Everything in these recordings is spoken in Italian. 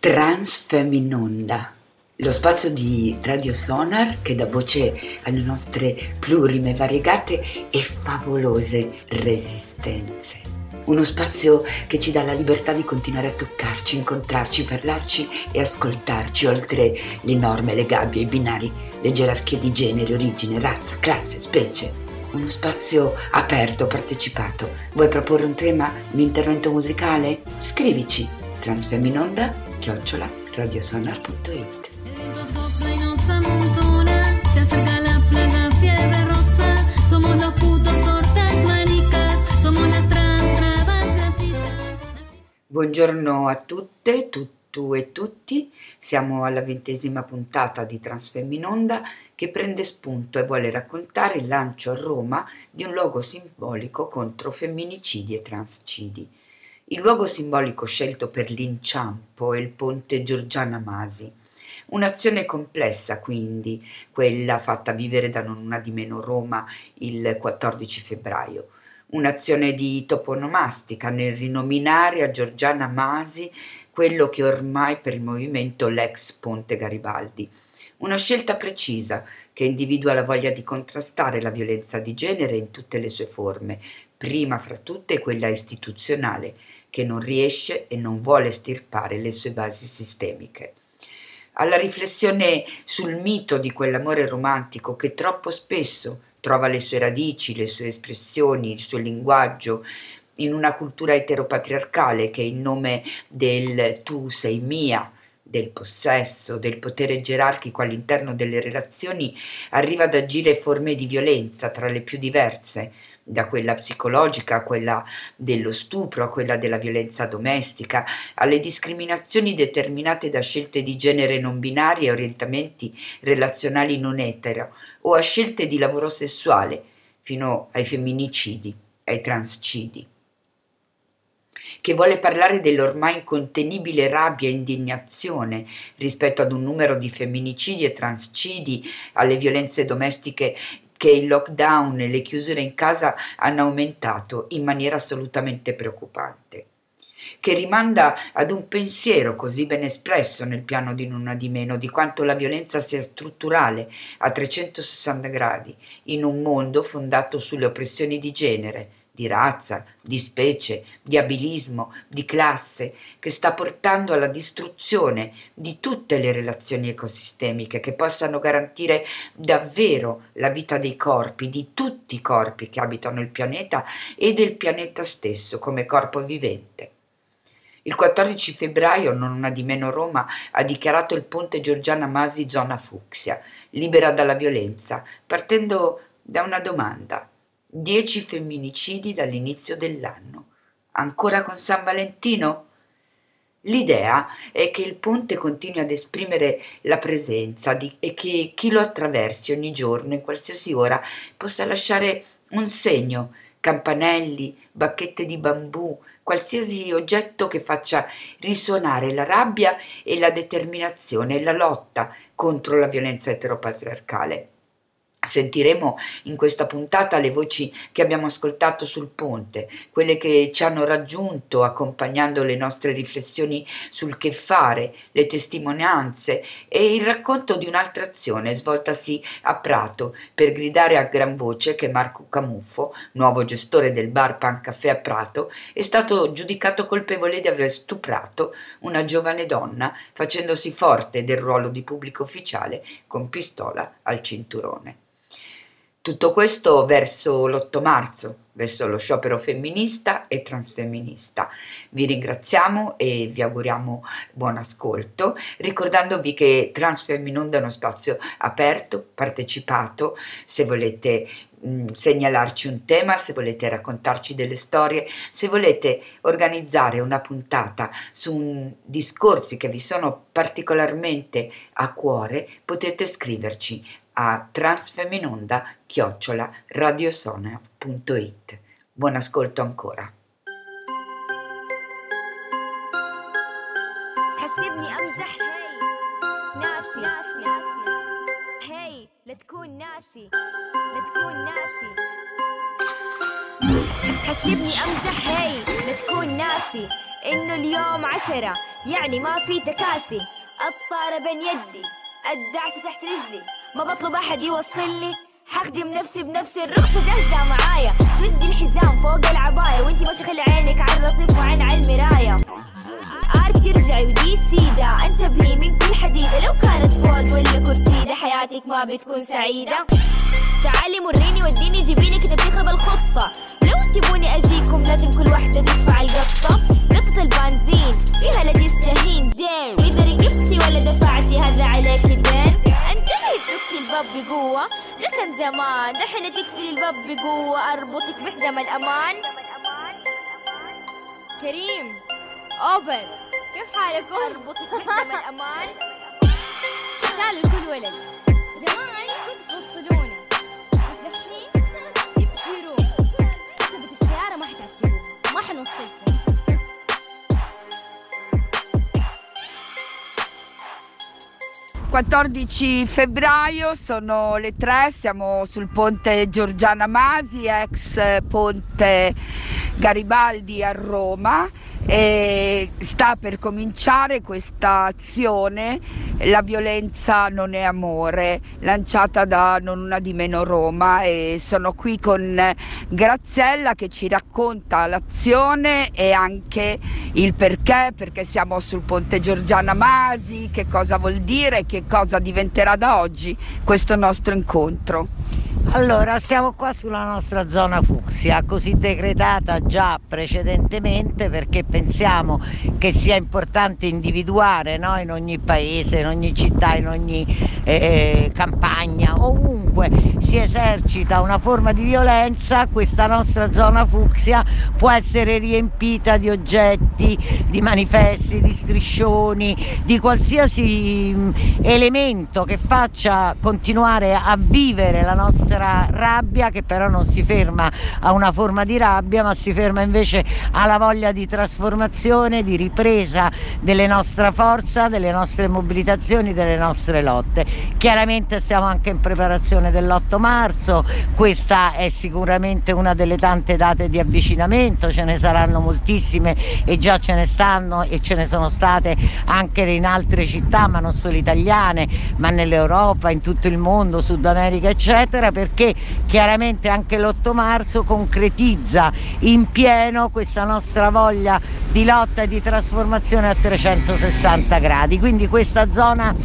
Transfeminonda, lo spazio di Radio Sonar che dà voce alle nostre plurime, variegate e favolose resistenze. Uno spazio che ci dà la libertà di continuare a toccarci, incontrarci, parlarci e ascoltarci, oltre le norme, le gabbie, i binari, le gerarchie di genere, origine, razza, classe, specie. Uno spazio aperto, partecipato. Vuoi proporre un tema, un intervento musicale? Scrivici transfeminonda@radiosonar.it. Buongiorno a tutte, tu e tutti. Siamo alla 20ª puntata di Transfeminonda che prende spunto e vuole raccontare il lancio a Roma di un luogo simbolico contro femminicidi e transcidi. Il luogo simbolico scelto per l'inciampo è il ponte Giorgiana Masi. Un'azione complessa quindi, quella fatta vivere da Non Una di Meno Roma il 14 febbraio. Un'azione di toponomastica nel rinominare a Giorgiana Masi quello che ormai per il movimento l'ex Ponte Garibaldi. Una scelta precisa che individua la voglia di contrastare la violenza di genere in tutte le sue forme, prima fra tutte quella istituzionale, che non riesce e non vuole estirpare le sue basi sistemiche. Alla riflessione sul mito di quell'amore romantico che troppo spesso trova le sue radici, le sue espressioni, il suo linguaggio in una cultura eteropatriarcale che in nome del tu sei mia, del possesso, del potere gerarchico all'interno delle relazioni arriva ad agire forme di violenza tra le più diverse, da quella psicologica a quella dello stupro, a quella della violenza domestica, alle discriminazioni determinate da scelte di genere non binarie e orientamenti relazionali non etero, o a scelte di lavoro sessuale, fino ai femminicidi, ai transcidi. Che vuole parlare dell'ormai incontenibile rabbia e indignazione rispetto ad un numero di femminicidi e transcidi, alle violenze domestiche che il lockdown e le chiusure in casa hanno aumentato in maniera assolutamente preoccupante, che rimanda ad un pensiero così ben espresso nel piano di Non Una di Meno di quanto la violenza sia strutturale a 360 gradi in un mondo fondato sulle oppressioni di genere, di razza, di specie, di abilismo, di classe, che sta portando alla distruzione di tutte le relazioni ecosistemiche che possano garantire davvero la vita dei corpi, di tutti i corpi che abitano il pianeta e del pianeta stesso come corpo vivente. Il 14 febbraio Non Una di Meno Roma ha dichiarato il ponte Giorgiana Masi zona fucsia, libera dalla violenza, partendo da una domanda. 10 femminicidi dall'inizio dell'anno. Ancora con San Valentino? L'idea è che il ponte continui ad esprimere la presenza e che chi lo attraversi ogni giorno, in qualsiasi ora, possa lasciare un segno, campanelli, bacchette di bambù, qualsiasi oggetto che faccia risuonare la rabbia e la determinazione e la lotta contro la violenza eteropatriarcale. Sentiremo in questa puntata le voci che abbiamo ascoltato sul ponte, quelle che ci hanno raggiunto accompagnando le nostre riflessioni sul che fare, le testimonianze e il racconto di un'altra azione svoltasi a Prato per gridare a gran voce che Marco Camuffo, nuovo gestore del bar Pan Caffè a Prato, è stato giudicato colpevole di aver stuprato una giovane donna facendosi forte del ruolo di pubblico ufficiale con pistola al cinturone. Tutto questo verso l'8 marzo, verso lo sciopero femminista e transfemminista. Vi ringraziamo e vi auguriamo buon ascolto, ricordandovi che Transfeminonda è uno spazio aperto, partecipato. Se volete segnalarci un tema, se volete raccontarci delle storie, se volete organizzare una puntata su discorsi che vi sono particolarmente a cuore, potete scriverci a transfeminonda@radiosonar.it. Buon ascolto ancora. تحسبني امزح ناسي لا تكون ناسي تحسبني امزح لا تكون ناسي انه اليوم 10 يعني ما في تكاسي. الطارة بين يدي، الدعسة تحت رجلي، ما بطلب أحد يوصلني، حخدم نفسي بنفسي، الرخصة جاهزة معايا، شدي الحزام فوق العباية، وانتي ماشي خلي عينك على الرصيف وعين على المراية. ارتي ارجعي ودي سيدة، انتبهي من كل حديدة، لو كانت فوق ولا كرسيدة حياتك ما بتكون سعيدة. تعالي مريني وديني جيبيني كده بتخرب الخطة، لو تبوني اجيكم لازم كل واحدة تدفع القطة. قطة البنزين فيها لا تستهين دين، واذا رقبتي ولا دفعتي هذا عليك دين. انتبهي تسكي الباب بقوة، ده كان زمان، دحين تقفلي الباب بقوة، اربطك بحزام الامان. كريم اوبر كيف حالكم؟ اربطك بحزام الامان. رسالة لكل ولد، زمان كنتوا توصلونا بس دحين تبشرون، كتبت السيارة ما حتعتبوها، ما حنوصلكم. 14 febbraio, sono le 3, siamo sul ponte Giorgiana Masi, ex ponte Garibaldi a Roma, e sta per cominciare questa azione La violenza non è amore, lanciata da Non Una di Meno Roma, e sono qui con Graziella che ci racconta l'azione e anche il perché siamo sul ponte Giorgiana Masi, che cosa vuol dire, che cosa diventerà da oggi questo nostro incontro. Allora, stiamo qua sulla nostra zona fucsia, così decretata già precedentemente, perché pensiamo che sia importante individuare, no? In ogni paese, in ogni città, in ogni campagna, ovunque si esercita una forma di violenza, questa nostra zona fucsia può essere riempita di oggetti, di manifesti, di striscioni, di qualsiasi elemento che faccia continuare a vivere la nostra rabbia, che però non si ferma a una forma di rabbia, ma si ferma invece alla voglia di trasformazione, di ripresa delle nostre forze, delle nostre mobilitazioni, delle nostre lotte. Chiaramente stiamo anche in preparazione dell'8 marzo, questa è sicuramente una delle tante date di avvicinamento, ce ne saranno moltissime e già ce ne stanno e ce ne sono state anche in altre città, ma non solo italiane, ma nell'Europa, in tutto il mondo, Sud America eccetera, perché chiaramente anche l'8 marzo concretizza in pieno questa nostra voglia di lotta e di trasformazione a 360 gradi. Quindi questa zona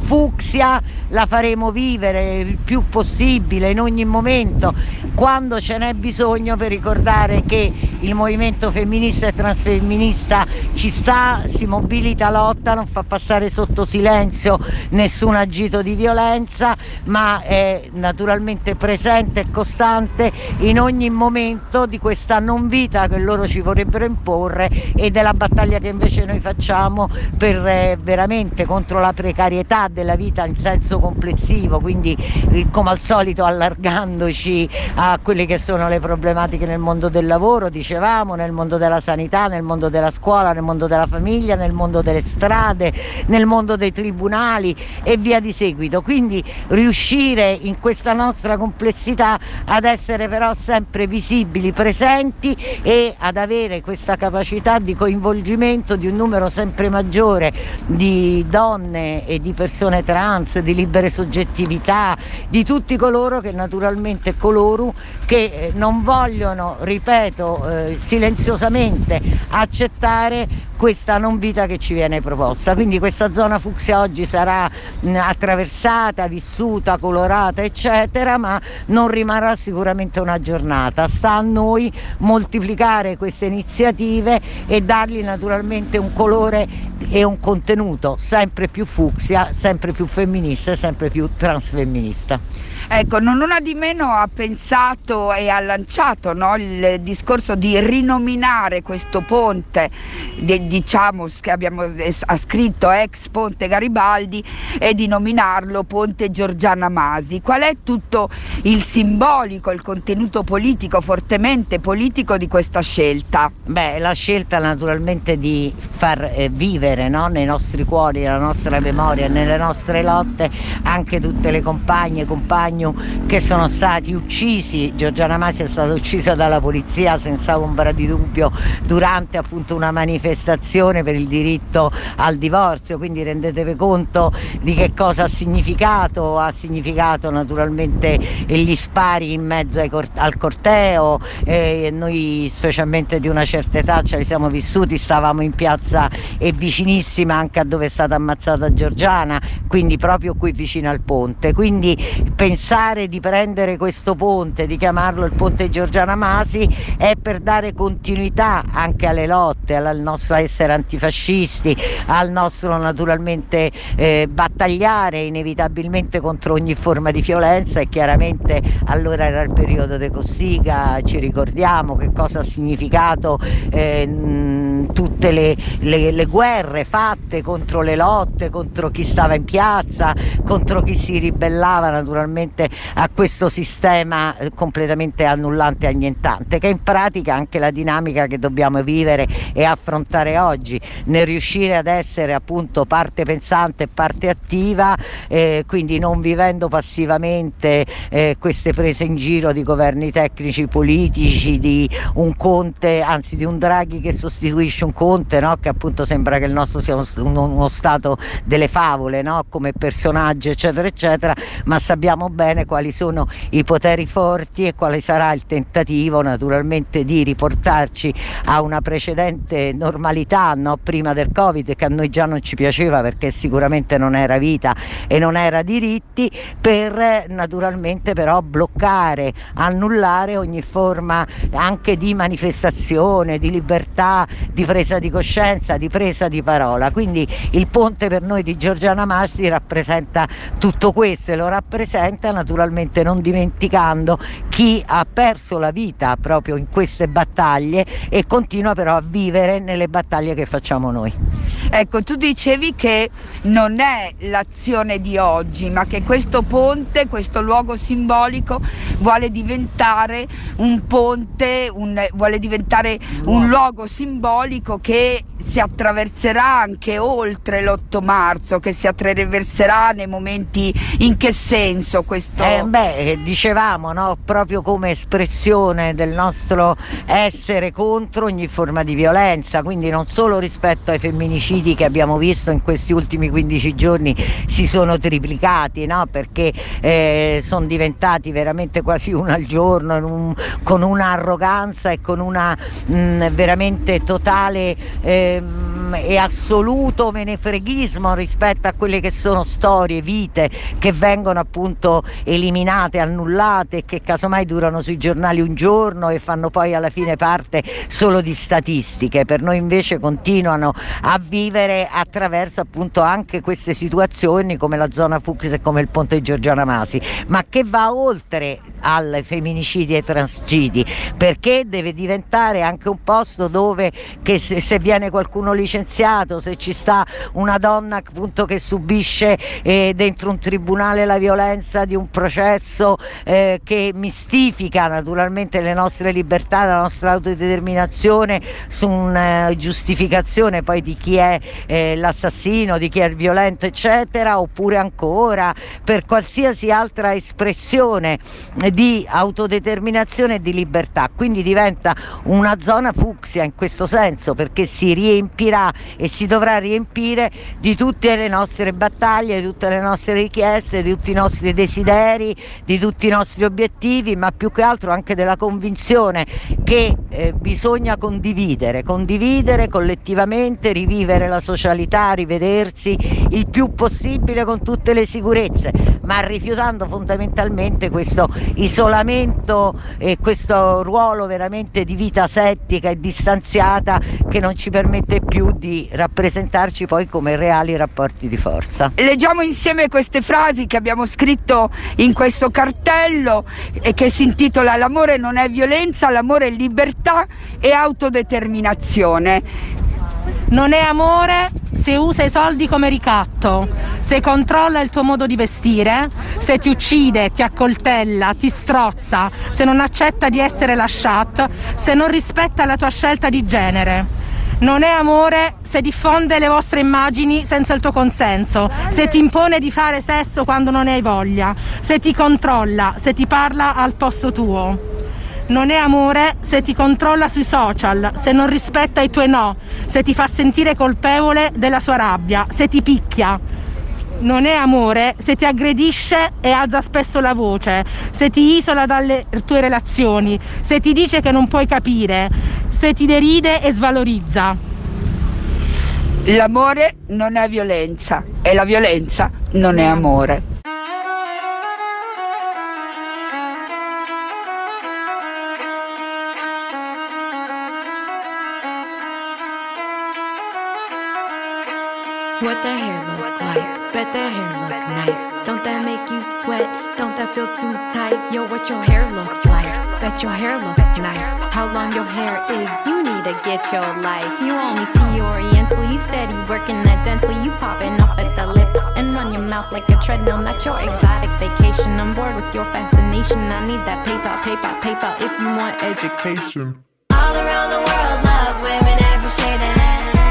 fucsia la faremo vivere il più possibile, in ogni momento, quando ce n'è bisogno, per ricordare che il movimento femminista e transfemminista ci sta, si mobilita, lotta, non fa passare sotto silenzio nessun agito di violenza, ma è naturalmente presente e costante in ogni momento di questa non vita che loro ci vorrebbero imporre e della battaglia che invece noi facciamo per veramente contro la precarietà della vita in senso complessivo, quindi come al solito allargandoci a quelle che sono le problematiche nel mondo del lavoro, dicevamo, nel mondo della sanità, nel mondo della scuola, nel mondo della famiglia, nel mondo delle strade, nel mondo dei tribunali e via di seguito. Quindi riuscire in questa nostra complessità ad essere però sempre visibili, presenti e ad avere questa capacità di coinvolgimento di un numero sempre maggiore di donne e di persone trans, di libere soggettività, di tutti coloro che naturalmente non vogliono, ripeto, silenziosamente accettare questa non vita che ci viene proposta. Quindi questa zona fucsia oggi sarà attraversata, vissuta, colorata eccetera, ma non rimarrà sicuramente una giornata. Sta a noi moltiplicare queste iniziative e dargli naturalmente un colore e un contenuto sempre più fucsia, sempre più femminista e sempre più transfemminista. Ecco, Non Una di Meno ha pensato e ha lanciato, no, il discorso di rinominare questo ponte, diciamo che ha scritto ex ponte Garibaldi, e di nominarlo ponte Giorgiana Masi. Qual è tutto il simbolico, il contenuto politico, fortemente politico di questa scelta? Beh, la scelta naturalmente di far vivere, no, nei nostri cuori, nella nostra memoria, nelle nostre lotte anche tutte le compagne e compagni che sono stati uccisi. Giorgiana Masi è stata uccisa dalla polizia senza ombra di dubbio durante appunto una manifestazione per il diritto al divorzio, quindi rendetevi conto di che cosa ha significato naturalmente gli spari in mezzo al corteo, noi specialmente di una certa età ce li siamo vissuti, stavamo in piazza e vicinissima anche a dove è stata ammazzata Giorgiana, quindi proprio qui vicino al ponte, quindi pensare di prendere questo ponte, di chiamarlo il ponte Giorgiana Masi, è per dare continuità anche alle lotte, al nostro essere antifascisti, al nostro naturalmente battagliare inevitabilmente contro ogni forma di violenza. E chiaramente allora era il periodo di Cossiga, ci ricordiamo che cosa ha significato tutte le guerre fatte contro le lotte, contro chi stava in piazza, contro chi si ribellava naturalmente a questo sistema completamente annullante e annientante, che è in pratica anche la dinamica che dobbiamo vivere e affrontare oggi, nel riuscire ad essere appunto parte pensante e parte attiva, quindi non vivendo passivamente queste prese in giro di governi tecnici politici, di un Conte, anzi di un Draghi che sostituisce un Conte, no? Che appunto sembra che il nostro sia uno stato delle favole, no? Come personaggio eccetera eccetera, ma sappiamo bene quali sono i poteri forti e quale sarà il tentativo naturalmente di riportarci a una precedente normalità, no? Prima del Covid, che a noi già non ci piaceva perché sicuramente non era vita e non era diritti, per naturalmente però bloccare, annullare ogni forma anche di manifestazione, di libertà, di presa di coscienza, di presa di parola. Quindi il ponte per noi di Giorgiana Masi rappresenta tutto questo, e lo rappresenta naturalmente non dimenticando chi ha perso la vita proprio in queste battaglie e continua però a vivere nelle battaglie che facciamo noi. Ecco, tu dicevi che non è l'azione di oggi, ma che questo ponte, questo luogo simbolico vuole diventare un ponte, vuole diventare un luogo simbolico che si attraverserà anche oltre l'8 marzo, che si attraverserà nei momenti. In che senso questo? Dicevamo, no? Proprio come espressione del nostro essere contro ogni forma di violenza, quindi non solo rispetto ai femminicidi che abbiamo visto in questi ultimi 15 giorni si sono triplicati, no? Perché sono diventati veramente quasi uno al giorno, con una arroganza e con una veramente totale e assoluto menefreghismo rispetto a quelle che sono storie, vite che vengono appunto eliminate, annullate e che casomai durano sui giornali un giorno e fanno poi alla fine parte solo di statistiche. Per noi invece continuano a vivere attraverso appunto anche queste situazioni come la zona Fucsia e come il ponte Giorgiana Masi, ma che va oltre ai femminicidi e ai transgidi, perché deve diventare anche un posto dove che se viene qualcuno licenziato, se ci sta una donna appunto che subisce dentro un tribunale la violenza di un processo che mistifica naturalmente le nostre libertà, la nostra autodeterminazione su una giustificazione poi di chi è l'assassino, di chi è il violento eccetera, oppure ancora per qualsiasi altra espressione di autodeterminazione e di libertà. Quindi diventa una zona fucsia in questo senso, perché si riempirà e si dovrà riempire di tutte le nostre battaglie, di tutte le nostre richieste, di tutti i nostri desideri, di tutti i nostri obiettivi, ma più che altro anche della convinzione che bisogna condividere collettivamente, rivivere la socialità, rivedersi il più possibile con tutte le sicurezze, ma rifiutando fondamentalmente questo isolamento e questo ruolo veramente di vita asettica e distanziata che non ci permette più di rappresentarci poi come reali rapporti di forza. Leggiamo insieme queste frasi che abbiamo scritto in questo cartello e che si intitola "L'amore non è violenza, l'amore è libertà e autodeterminazione". Non è amore se usa i soldi come ricatto, se controlla il tuo modo di vestire, se ti uccide, ti accoltella, ti strozza, se non accetta di essere lasciato, se non rispetta la tua scelta di genere. Non è amore se diffonde le vostre immagini senza il tuo consenso, se ti impone di fare sesso quando non ne hai voglia, se ti controlla, se ti parla al posto tuo. Non è amore se ti controlla sui social, se non rispetta i tuoi no, se ti fa sentire colpevole della sua rabbia, se ti picchia. Non è amore se ti aggredisce e alza spesso la voce, se ti isola dalle tue relazioni, se ti dice che non puoi capire, se ti deride e svalorizza. L'amore non è violenza e la violenza non è amore. What the hair look like? Bet the hair look nice. Don't that make you sweat? Don't that feel too tight? Yo, what your hair look like? Bet your hair look nice. How long your hair is? You need to get your life. You only see Oriental. You steady working that dental. You popping up at the lip and run your mouth like a treadmill. Not your exotic vacation. I'm bored with your fascination. I need that paper, paper, paper. If you want education. All around the world, love women every shade and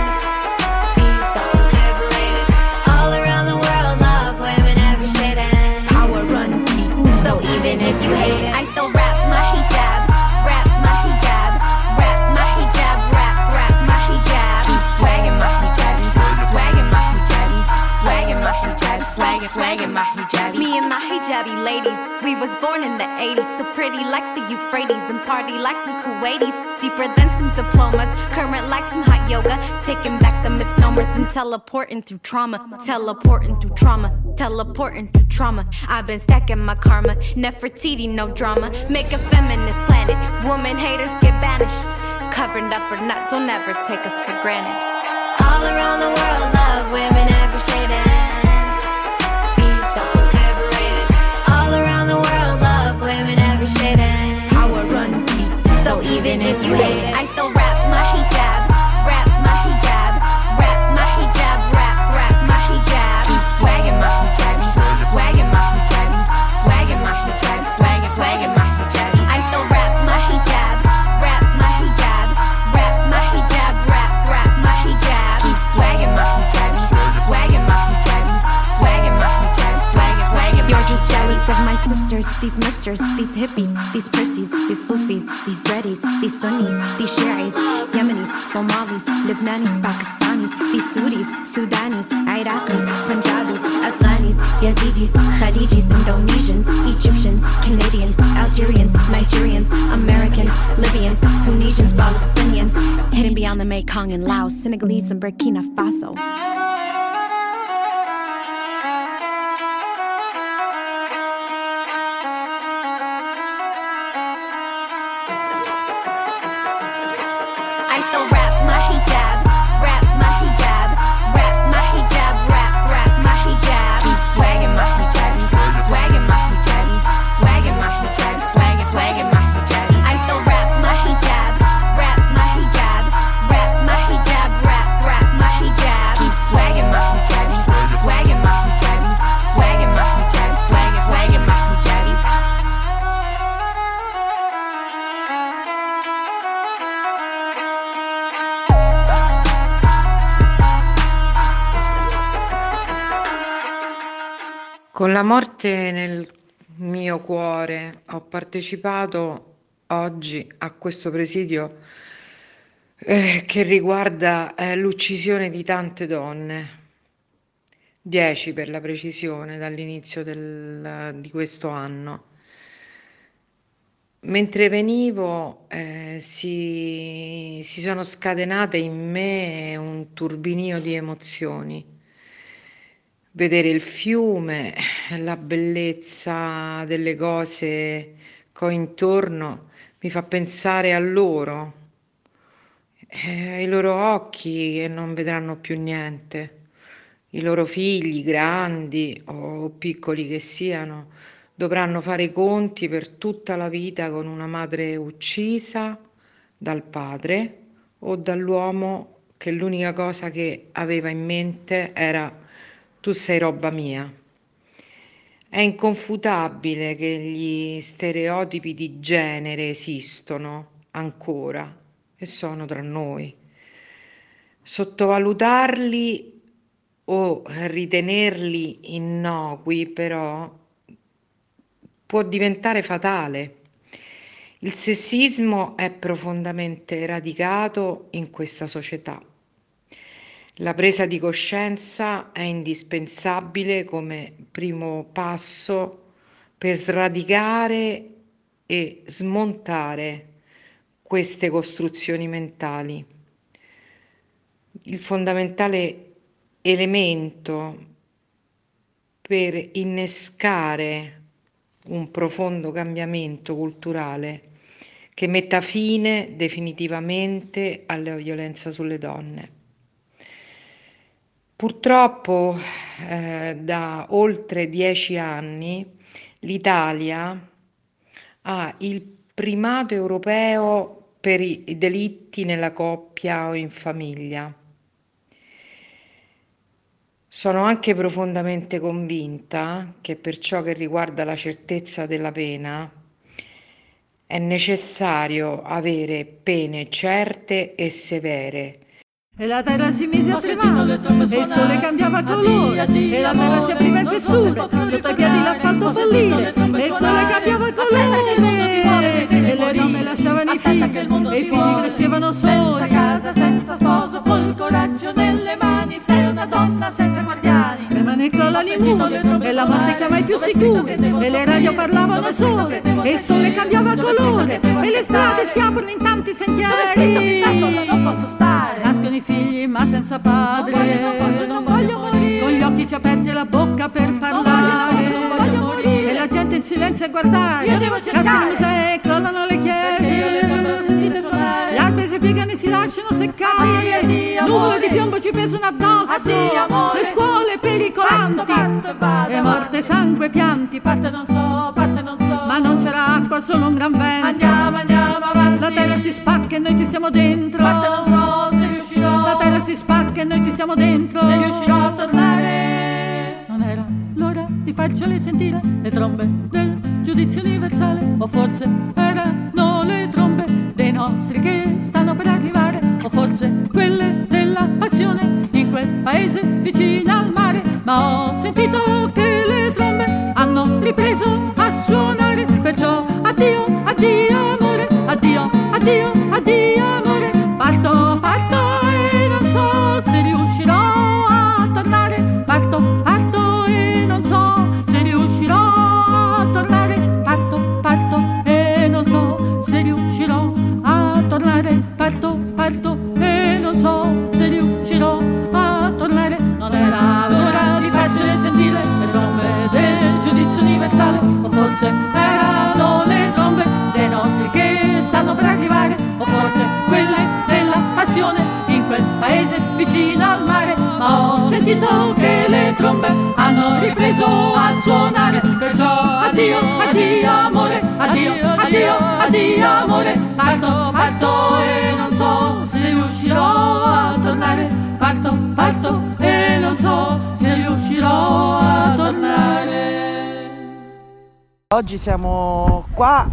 even if you hate it, I still rap my hijab, rap my hijab, rap my hijab, rap my hijab. Keep swagging my hijab, swagging my hijab, swagging my hijab, swagging my hijab. Me and my hijabi ladies, we was born in the 80s, so pretty like the Euphrates and party like some Kuwaitis, deeper than some diplomas, current like some hot yoga, taking back the misnomers and teleporting through trauma, teleporting through trauma, teleporting through trauma. I've been stacking my karma, Nefertiti, no drama. Make a feminist planet, woman haters get banished. Covered up or not, don't ever take us for granted. All around the world, love women every shade and be so liberated. All around the world, love women every shade and power run deep. So even if you hate it, I still rap my hijab, rap my hijab, rap my hijab, rap my hijab. Keep swagging my hijab, swagging my hijab, swagging my hijab, swagging my hijab. I still rap my hijab, rap my hijab, rap my hijab, rap my hijab. Keep swagging my hijab, swagging my hijab, swagging my hijab, swagging. You're just jealous of my sisters, these mixtures, these hippies, these prissies, these Sufis, these dreadies, these Sunnis, these Shi'is, Yemenis, Somalis, Lebanese, Pakistanis, these Suris, Sudanis, Iraqis, Punjabis, Afghanis, Yazidis, Khadijis, Indonesians, Egyptians, Canadians, Algerians, Nigerians, Americans, Libyans, Tunisians, Palestinians, hidden beyond the Mekong and Laos, Senegalese and Burkina Faso. I still rap my hijab, rap my hijab, rap my hijab, rap my hijab. Keep swagging my hijab, swagging my hijab, swagging my hijab, swagging my hijab. I still rap my hijab, rap my hijab, rap my hijab, rap my hijab. Keep swagging my hijab, swagging my hijab, swagging my hijab, swagging my hijab. Con la morte nel mio cuore ho partecipato oggi a questo presidio che riguarda l'uccisione di tante donne, 10 per la precisione, dall'inizio di questo anno. Mentre venivo si sono scatenate in me un turbinio di emozioni. Vedere il fiume, la bellezza delle cose che ho intorno mi fa pensare a loro, ai loro occhi che non vedranno più niente, i loro figli, grandi o piccoli che siano, dovranno fare i conti per tutta la vita con una madre uccisa dal padre o dall'uomo che l'unica cosa che aveva in mente era: tu sei roba mia. È inconfutabile che gli stereotipi di genere esistono ancora e sono tra noi. Sottovalutarli o ritenerli innocui però può diventare fatale. Il sessismo è profondamente radicato in questa società. La presa di coscienza è indispensabile come primo passo per sradicare e smontare queste costruzioni mentali. Il fondamentale elemento per innescare un profondo cambiamento culturale che metta fine definitivamente alla violenza sulle donne. Purtroppo da oltre 10 anni l'Italia ha il primato europeo per i delitti nella coppia o in famiglia. Sono anche profondamente convinta che per ciò che riguarda la certezza della pena è necessario avere pene certe e severe. E la terra si mise a tremare, e il sole cambiava colore, e la terra si apriva in fessure, sotto i piedi l'asfalto follire, e il sole cambiava colore, e le donne lasciavano i figli, e i figli crescevano soli. Senza casa, senza sposo, col coraggio nelle mani, sei una donna senza guardiani. Tremano e crollano i muri, e la morte chiama i più sicuri, e le radio parlavano sole, e il sole cambiava colore, e le strade si aprono in tanti sentieri. Da sola non posso stare. Nascono i figli ma senza padre, non voglio morire, con gli occhi già aperti e la bocca per parlare, non voglio morire, e la gente in silenzio a guardare, io devo cercare, cascano i musei, crollano le chiese, gli alberi si piegano e si lasciano seccare, nuvole di piombo ci pesano addosso, le scuole pericolanti, e morte, sangue, pianti, parte non so, ma non c'era acqua, solo un gran vento, andiamo avanti, la terra si spacca e noi ci stiamo dentro, parte non so se riuscirò, la terra si spacca e noi ci stiamo dentro, se riuscirò a tornare. Non era l'ora di farcele sentire le trombe del giudizio universale, o forse erano le trombe dei nostri che stanno per arrivare, o forse quelle della passione in quel paese vicino al mare, ma ho sentito che le trombe hanno ripreso a suonare, perciò addio, addio amore, addio, addio, addio amore, parto, parto e non so se riuscirò a tornare, parto, parto e non so se riuscirò a tornare, parto, parto e non so se riuscirò a tornare, parto, parto e non so se riuscirò a tornare. Non era l'ora di farcele sentire le trombe del giudizio universale, o forse erano le trombe dei nostri che stanno per arrivare, o forse quelle della passione in quel paese vicino al mare, ma ho sentito che le trombe hanno ripreso a suonare, perciò addio, addio amore, addio, addio, addio amore, parto, parto e non so se riuscirò a tornare, parto, parto e non so se riuscirò a tornare. Oggi sono qua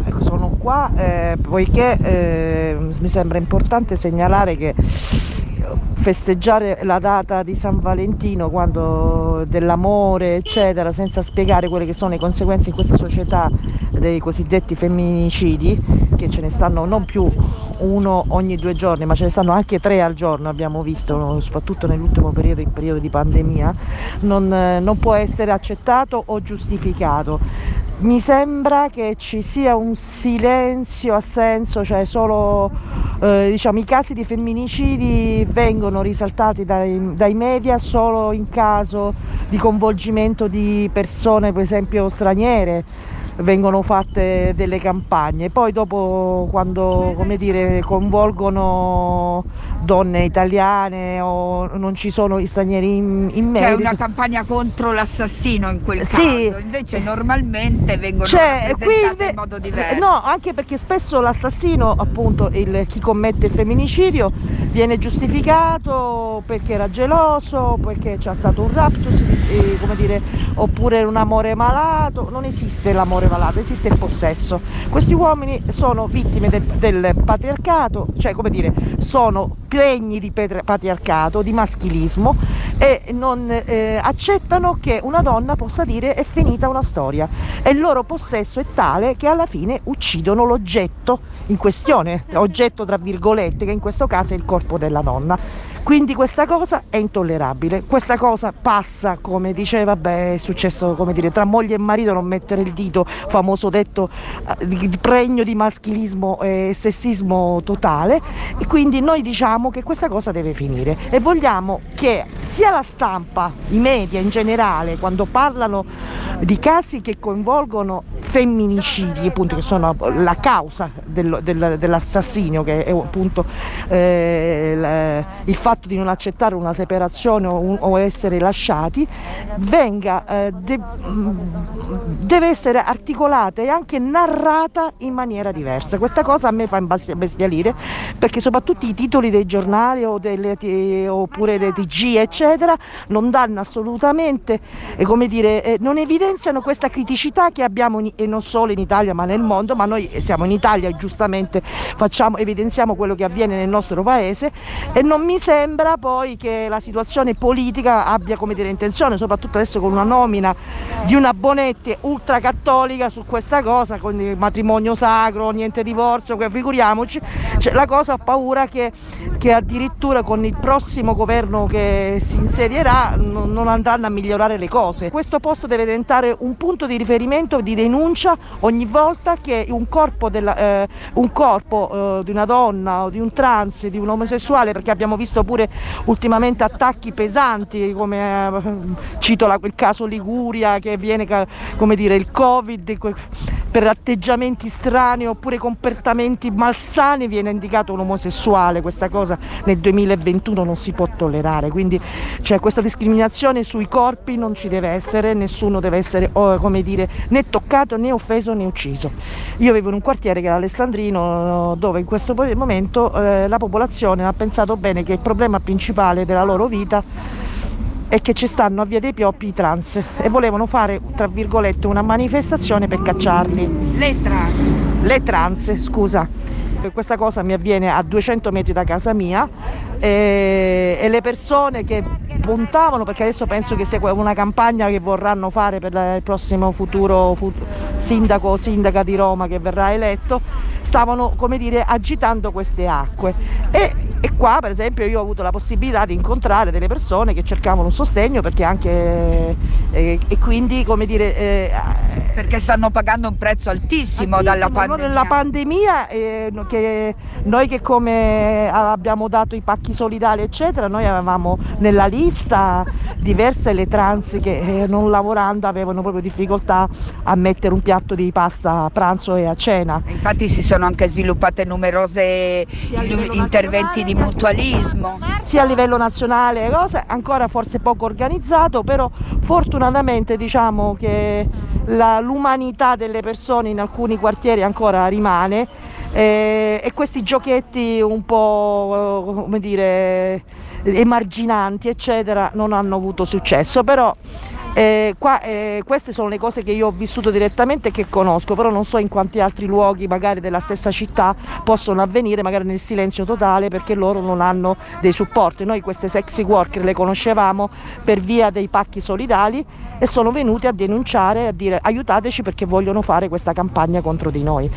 poiché mi sembra importante segnalare che festeggiare la data di San Valentino, quando dell'amore eccetera, senza spiegare quelle che sono le conseguenze in questa società dei cosiddetti femminicidi, che ce ne stanno non più uno ogni 2 giorni, ma ce ne stanno anche 3 al giorno, abbiamo visto, soprattutto nell'ultimo periodo, in periodo di pandemia, non può essere accettato o giustificato. Mi sembra che ci sia un silenzio assenso, cioè solo i casi di femminicidi vengono risaltati dai media solo in caso di coinvolgimento di persone, per esempio straniere, vengono fatte delle campagne, poi dopo quando coinvolgono donne italiane o non ci sono gli stranieri in merito. C'è una campagna contro l'assassino in quel caso, invece normalmente vengono rappresentate in modo diverso. No, anche perché spesso l'assassino, appunto chi commette il femminicidio, viene giustificato perché era geloso, perché c'è stato un raptus, oppure un amore malato. Non esiste l'amore prevalato, esiste il possesso. Questi uomini sono vittime del patriarcato, cioè come dire, sono pregni di patriarcato, di maschilismo, e non accettano che una donna possa dire è finita una storia, e il loro possesso è tale che alla fine uccidono l'oggetto in questione, oggetto tra virgolette, che in questo caso è il corpo della donna. Quindi questa cosa è intollerabile, questa cosa passa, come diceva, è successo, come dire, tra moglie e marito non mettere il dito, famoso detto di pregno di maschilismo e sessismo totale, e quindi noi diciamo che questa cosa deve finire e vogliamo che sia la stampa, i media in generale, quando parlano di casi che coinvolgono femminicidi, appunto, che sono la causa dell'assassinio, che è appunto il fatto di non accettare una separazione o essere lasciati, deve essere articolata e anche narrata in maniera diversa. Questa cosa a me fa imbestialire, perché soprattutto i titoli dei giornali oppure dei TG eccetera non danno assolutamente, come dire, non evidenziano questa criticità che abbiamo e non solo in Italia ma nel mondo, ma noi siamo in Italia e giustamente evidenziamo quello che avviene nel nostro paese, e non mi sembra poi che la situazione politica abbia, come dire, intenzione, soprattutto adesso con una nomina di una Bonetti ultracattolica su questa cosa, con il matrimonio sacro, niente divorzio, figuriamoci, cioè, la cosa ho paura che addirittura con il prossimo governo che si insedierà non andranno a migliorare le cose. Questo posto deve diventare un punto di riferimento, di denuncia ogni volta che un corpo di una donna o di un trans, di un omosessuale, perché abbiamo visto pure ultimamente attacchi pesanti, come cito il caso Liguria, che viene, come dire, il Covid per atteggiamenti strani oppure comportamenti malsani viene indicato un omosessuale. Questa cosa nel 2021 non si può tollerare, quindi questa discriminazione sui corpi non ci deve essere, nessuno deve essere, come dire, né toccato né offeso né ucciso. Io vivo in un quartiere che è Alessandrino, dove in questo momento la popolazione ha pensato bene che il problema principale della loro vita è che ci stanno a Via dei Pioppi i trans e volevano fare, tra virgolette, una manifestazione per cacciarli. Le trans, scusa. Questa cosa mi avviene a 200 metri da casa mia, e le persone che puntavano, perché adesso penso che sia una campagna che vorranno fare per il prossimo futuro sindaco o sindaca di Roma che verrà eletto, stavano, come dire, agitando queste acque, e qua per esempio io ho avuto la possibilità di incontrare delle persone che cercavano un sostegno, perché anche e quindi, come dire, perché stanno pagando un prezzo altissimo dalla pandemia. La pandemia, che noi che come abbiamo dato i pacchi solidali eccetera, noi avevamo nella lista diverse le trans che non lavorando avevano proprio difficoltà a mettere un piatto di pasta a pranzo e a cena. Infatti si sono anche sviluppate numerose interventi di mutualismo sia a livello nazionale, cose ancora forse poco organizzato, però fortunatamente diciamo che l'umanità delle persone in alcuni quartieri ancora rimane, e questi giochetti un po', come dire, emarginanti eccetera non hanno avuto successo. Però queste sono le cose che io ho vissuto direttamente e che conosco, però non so in quanti altri luoghi magari della stessa città possono avvenire, magari nel silenzio totale, perché loro non hanno dei supporti. Noi queste sexy worker le conoscevamo per via dei pacchi solidali e sono venuti a denunciare, a dire aiutateci perché vogliono fare questa campagna contro di noi.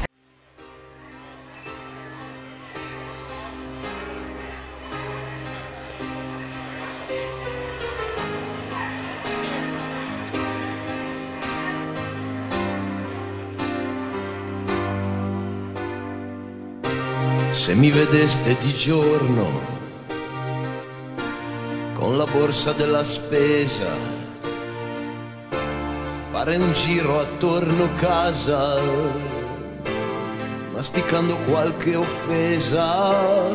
Se mi vedeste di giorno con la borsa della spesa, fare un giro attorno casa, masticando qualche offesa,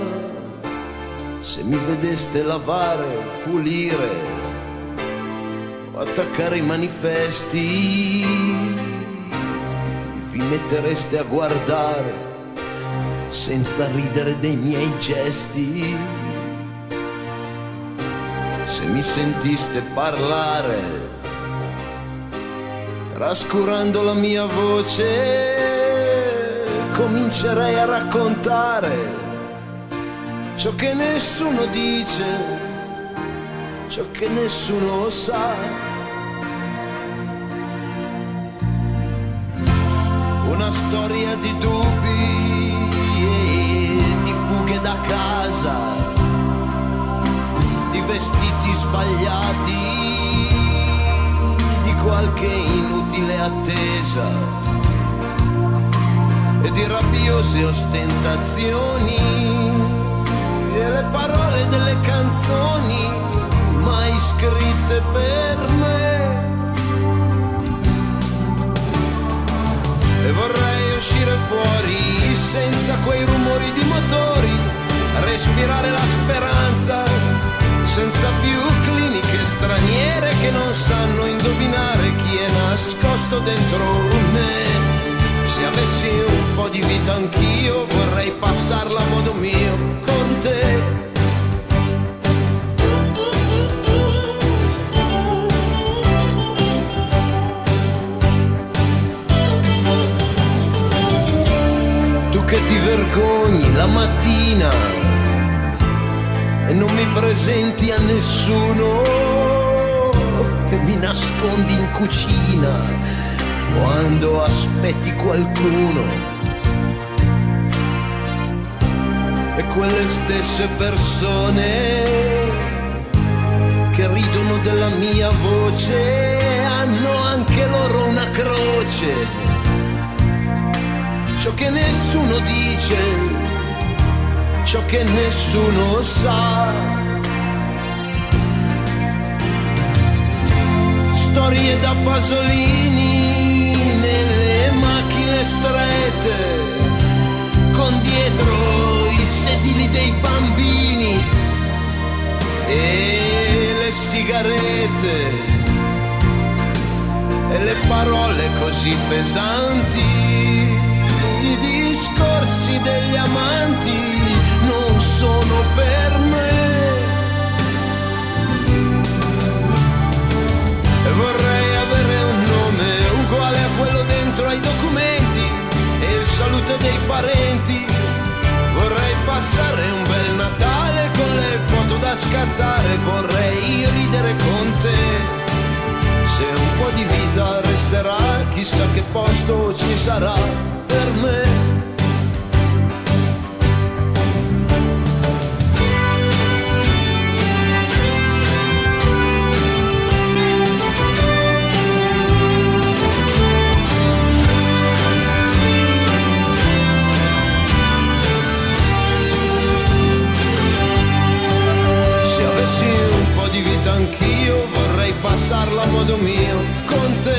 se mi vedeste lavare, pulire o attaccare i manifesti, vi mettereste a guardare senza ridere dei miei gesti. Se mi sentiste parlare trascurando la mia voce, comincerei a raccontare ciò che nessuno dice, ciò che nessuno sa. Una storia di dubbi e di fughe da casa, di vestiti sbagliati, di qualche inutile attesa e di rabbiose ostentazioni e le parole delle canzoni mai scritte per me. E vorrei uscire fuori senza quei rumori di motori, respirare la speranza senza più cliniche straniere che non sanno indovinare chi è nascosto dentro me. Se avessi un po' di vita anch'io vorrei passarla a modo mio con te. Tu che ti vergogni la mattina e non mi presenti a nessuno e mi nascondi in cucina quando aspetti qualcuno, e quelle stesse persone che ridono della mia voce hanno anche loro una croce. Ciò che nessuno dice, ciò che nessuno sa. Storie da pasolini nelle macchine strette, con dietro i sedili dei bambini e le sigarette e le parole così pesanti. I discorsi degli amanti non sono per me. E vorrei avere un nome uguale a quello dentro ai documenti e il saluto dei parenti. Vorrei passare un bel Natale con le foto da scattare. Vorrei ridere con te. Se un po' di vita resterà, chissà che posto ci sarà per me. Anch'io vorrei passarla a modo mio con te.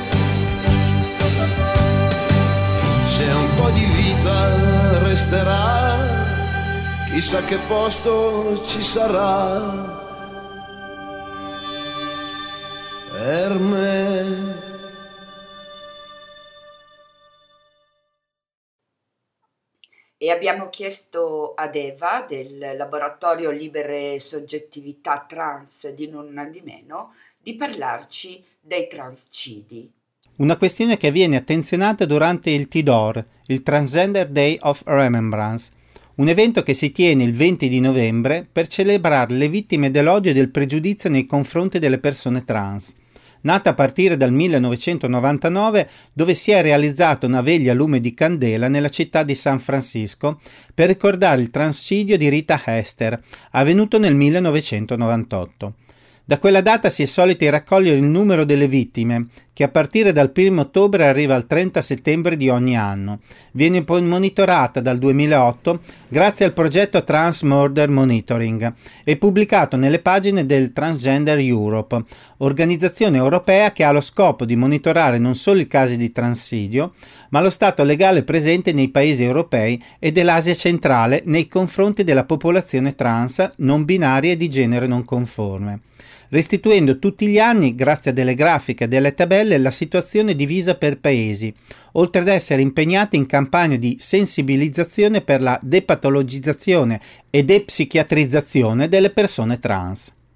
Se un po' di vita resterà, chissà che posto ci sarà per me. E abbiamo chiesto ad Eva del laboratorio Libere Soggettività Trans di Non Una di Meno di parlarci dei transcidi. Una questione che viene attenzionata durante il TDOR, il Transgender Day of Remembrance, un evento che si tiene il 20 di novembre per celebrare le vittime dell'odio e del pregiudizio nei confronti delle persone trans. Nata a partire dal 1999, dove si è realizzata una veglia a lume di candela nella città di San Francisco per ricordare il transcidio di Rita Hester, avvenuto nel 1998. Da quella data si è soliti raccogliere il numero delle vittime, che a partire dal 1 ottobre arriva al 30 settembre di ogni anno. Viene poi monitorata dal 2008 grazie al progetto Trans Murder Monitoring e pubblicato nelle pagine del Transgender Europe, organizzazione europea che ha lo scopo di monitorare non solo i casi di transidio, ma lo stato legale presente nei paesi europei e dell'Asia centrale nei confronti della popolazione trans, non binaria e di genere non conforme, restituendo tutti gli anni, grazie a delle grafiche e delle tabelle, la situazione divisa per paesi, oltre ad essere impegnati in campagne di sensibilizzazione per la depatologizzazione e depsichiatrizzazione delle persone trans.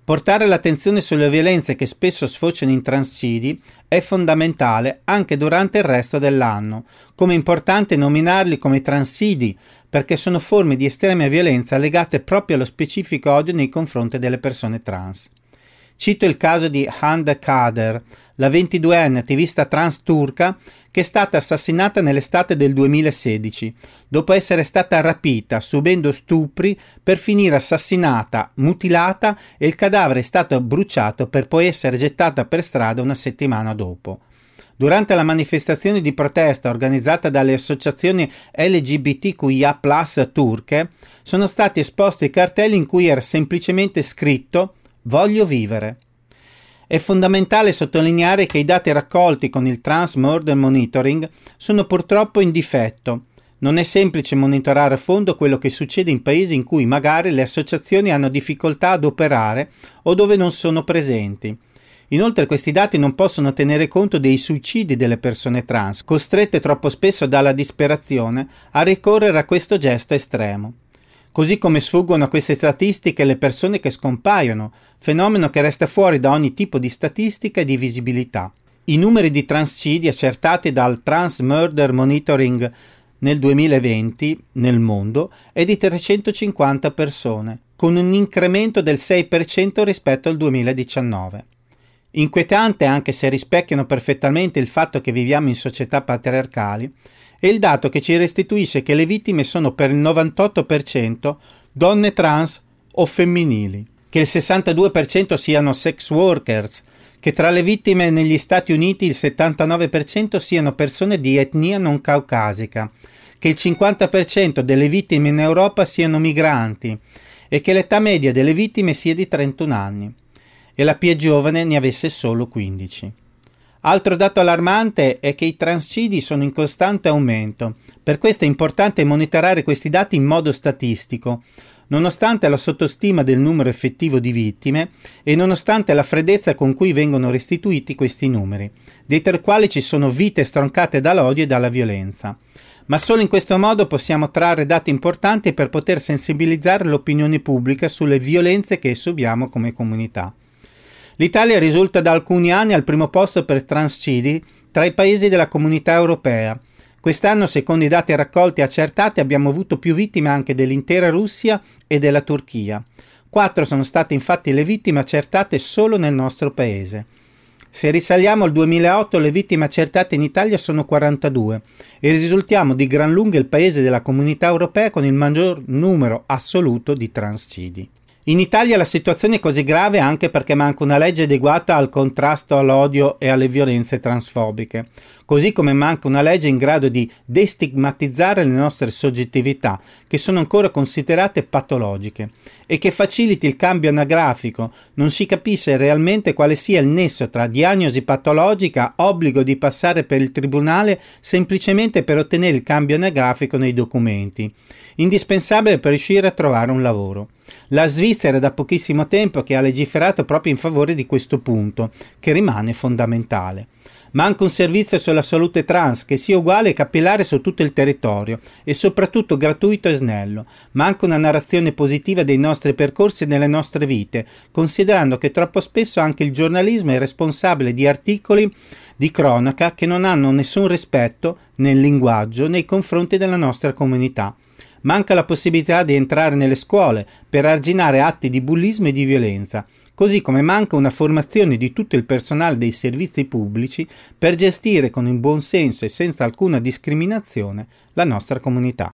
Portare l'attenzione sulle violenze che spesso sfociano in transcidi è fondamentale anche durante il resto dell'anno, come è importante nominarli come transidi perché sono forme di estrema violenza legate proprio allo specifico odio nei confronti delle persone trans. Cito il caso di Hande Kader, la 22enne attivista trans turca che è stata assassinata nell'estate del 2016, dopo essere stata rapita, subendo stupri, per finire assassinata, mutilata e il cadavere è stato bruciato per poi essere gettata per strada una settimana dopo. Durante la manifestazione di protesta organizzata dalle associazioni LGBTQIA+ turche, sono stati esposti cartelli in cui era semplicemente scritto «Voglio vivere». È fondamentale sottolineare che i dati raccolti con il Trans Murder Monitoring sono purtroppo in difetto. Non è semplice monitorare a fondo quello che succede in paesi in cui magari le associazioni hanno difficoltà ad operare o dove non sono presenti. Inoltre questi dati non possono tenere conto dei suicidi delle persone trans, costrette troppo spesso dalla disperazione a ricorrere a questo gesto estremo. Così come sfuggono a queste statistiche le persone che scompaiono, fenomeno che resta fuori da ogni tipo di statistica e di visibilità. I numeri di transcidi accertati dal Trans Murder Monitoring nel 2020 nel mondo è di 350 persone, con un incremento del 6% rispetto al 2019. Inquietante, anche se rispecchiano perfettamente il fatto che viviamo in società patriarcali, è il dato che ci restituisce che le vittime sono per il 98% donne trans o femminili, che il 62% siano sex workers, che tra le vittime negli Stati Uniti il 79% siano persone di etnia non caucasica, che il 50% delle vittime in Europa siano migranti e che l'età media delle vittime sia di 31 anni e la più giovane ne avesse solo 15. Altro dato allarmante è che i transcidi sono in costante aumento. Per questo è importante monitorare questi dati in modo statistico, nonostante la sottostima del numero effettivo di vittime e nonostante la freddezza con cui vengono restituiti questi numeri, dietro i quali ci sono vite stroncate dall'odio e dalla violenza. Ma solo in questo modo possiamo trarre dati importanti per poter sensibilizzare l'opinione pubblica sulle violenze che subiamo come comunità. L'Italia risulta da alcuni anni al primo posto per transcidi tra i paesi della comunità europea. Quest'anno, secondo i dati raccolti e accertati, abbiamo avuto più vittime anche dell'intera Russia e della Turchia. 4 sono state infatti le vittime accertate solo nel nostro paese. Se risaliamo al 2008, le vittime accertate in Italia sono 42 e risultiamo di gran lunga il paese della comunità europea con il maggior numero assoluto di transcidi. In Italia la situazione è così grave anche perché manca una legge adeguata al contrasto all'odio e alle violenze transfobiche, così come manca una legge in grado di destigmatizzare le nostre soggettività, che sono ancora considerate patologiche, e che faciliti il cambio anagrafico. Non si capisce realmente quale sia il nesso tra diagnosi patologica, obbligo di passare per il tribunale semplicemente per ottenere il cambio anagrafico nei documenti, indispensabile per riuscire a trovare un lavoro. La Svizzera è da pochissimo tempo che ha legiferato proprio in favore di questo punto, che rimane fondamentale. Manca un servizio sulla salute trans che sia uguale e capillare su tutto il territorio e soprattutto gratuito e snello. Manca una narrazione positiva dei nostri percorsi e delle nostre vite, considerando che troppo spesso anche il giornalismo è responsabile di articoli di cronaca che non hanno nessun rispetto nel linguaggio nei confronti della nostra comunità. Manca la possibilità di entrare nelle scuole per arginare atti di bullismo e di violenza, così come manca una formazione di tutto il personale dei servizi pubblici per gestire con il buon senso e senza alcuna discriminazione la nostra comunità.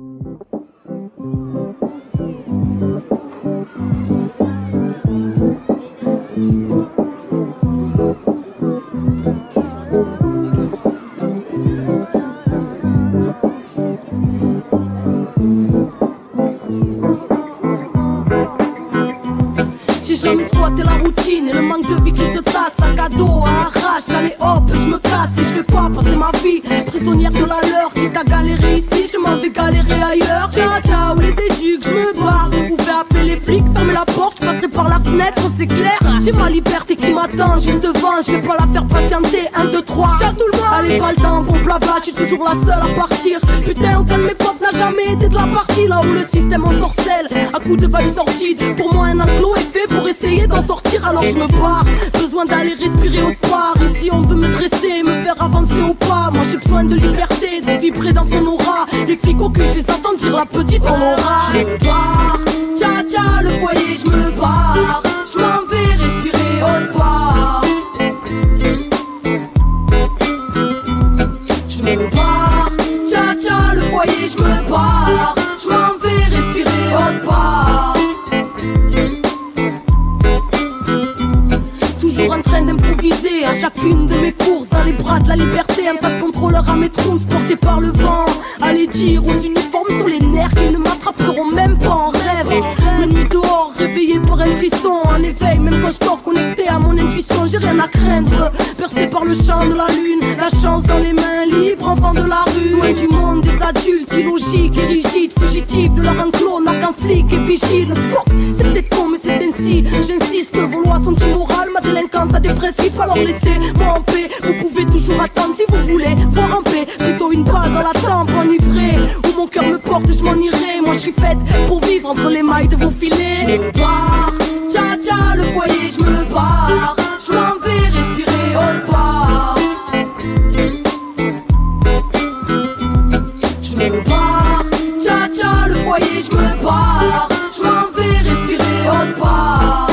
J'ai jamais squatté la routine et le manque de vie qui se tasse. Sac à dos, à arrache, allez hop, je me casse et je vais pas passer ma vie prisonnière de la leur. Quitte à galérer ici, je m'en vais galérer ailleurs. Ciao ciao les éduques, je me barre. Vous pouvez appeler les flics, fermez la porte. passerai par la fenêtre, c'est clair. J'ai ma liberté qui m'attend juste devant. Je vais pas la faire patienter, 1, 2, 3. Ciao tout le monde. Allez pas le temps pour blabla, je suis toujours la seule à partir. Putain, aucun de mes potes n'a jamais été de la partie. Là où le système ensorcelle, à coups de vibes sorties. Pour moi un enclos est fait pour essayer d'en sortir. Alors je me barre, besoin d'aller respirer autre part. Ici on veut me dresser, me faire avancer au pas. Moi j'ai besoin de liberté, de vibrer dans son aura. Les flics au cul, je les entends dire la petite on aura. Je me barre, tcha tcha le foyer, je me barre. Je m'en vais respirer autre part. Je me barre, tcha tcha le foyer, je me barre. Je m'en vais respirer autre part. Toujours en train d'improviser à chacune de mes courses. Dans les bras de la liberté, un tas de contrôleurs à mes trousses portés par le vent. Allez dire aux uniformes sur les nerfs qu'ils ne m'attraperont même pas en rêve. La nuit dehors, réveillé par un frisson. En éveil, même quand je dors connecté à mon intuition. J'ai rien à craindre, percé par le champ de la lune. La chance dans les mains, libre, enfant de la rue. Loin du monde des adultes, illogiques et rigides. Fugitifs de leur enclos, n'a qu'un flic et vigile. Fuck, c'est peut-être con mais c'est ainsi. J'insiste, vos lois sont immorales. Ma délinquance a des principes, alors laissez-moi en paix. Vous pouvez toujours attendre si vous voulez voir en paix. Plutôt une balle dans la tempe enivrée. Où mon cœur me porte, je m'en irai. Moi je suis faite pour vivre entre les mailles de vos filets. Je me barre, tcha tcha le foyer, je me barre. Je m'en vais respirer autre part. Je me barre, tcha tcha le foyer, je me barre. Je m'en vais respirer autre part.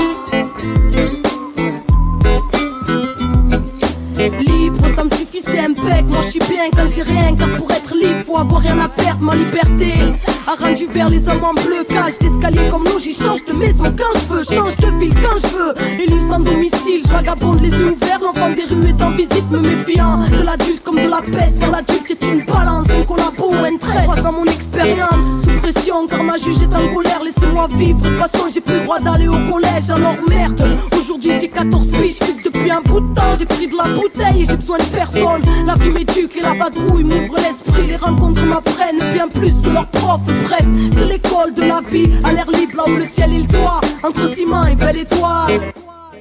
Libre, ça me suffit, c'est impec. Moi je suis bien quand j'ai rien, car pour être libre faut avoir rien à perdre. Ma liberté a rendu vers les hommes en bleu. Cage d'escalier comme l'eau, j'y change de maison quand je veux. Change de ville quand je veux. Élu sans domicile, je vagabonde les yeux ouverts. L'enfant des rues est en visite, me méfiant de l'adulte comme de la peste. Car l'adulte est une balance, un collabo ou un trait. Croisant mon expérience, sous pression car ma juge est en colère. Laissez-moi vivre, de toute façon j'ai plus le droit d'aller au collège. Alors merde, aujourd'hui j'ai 14 piges, je depuis un bout de temps. J'ai pris de la bouteille et j'ai besoin de personne. La vie m'éduque et la vadrouille m'ouvre l'esprit. Les rencontres m'apprennent bien plus que leurs profs. Bref, c'est l'école de la vie, à l'air libre là où le ciel et le toit. Entre ciment e belle étoile.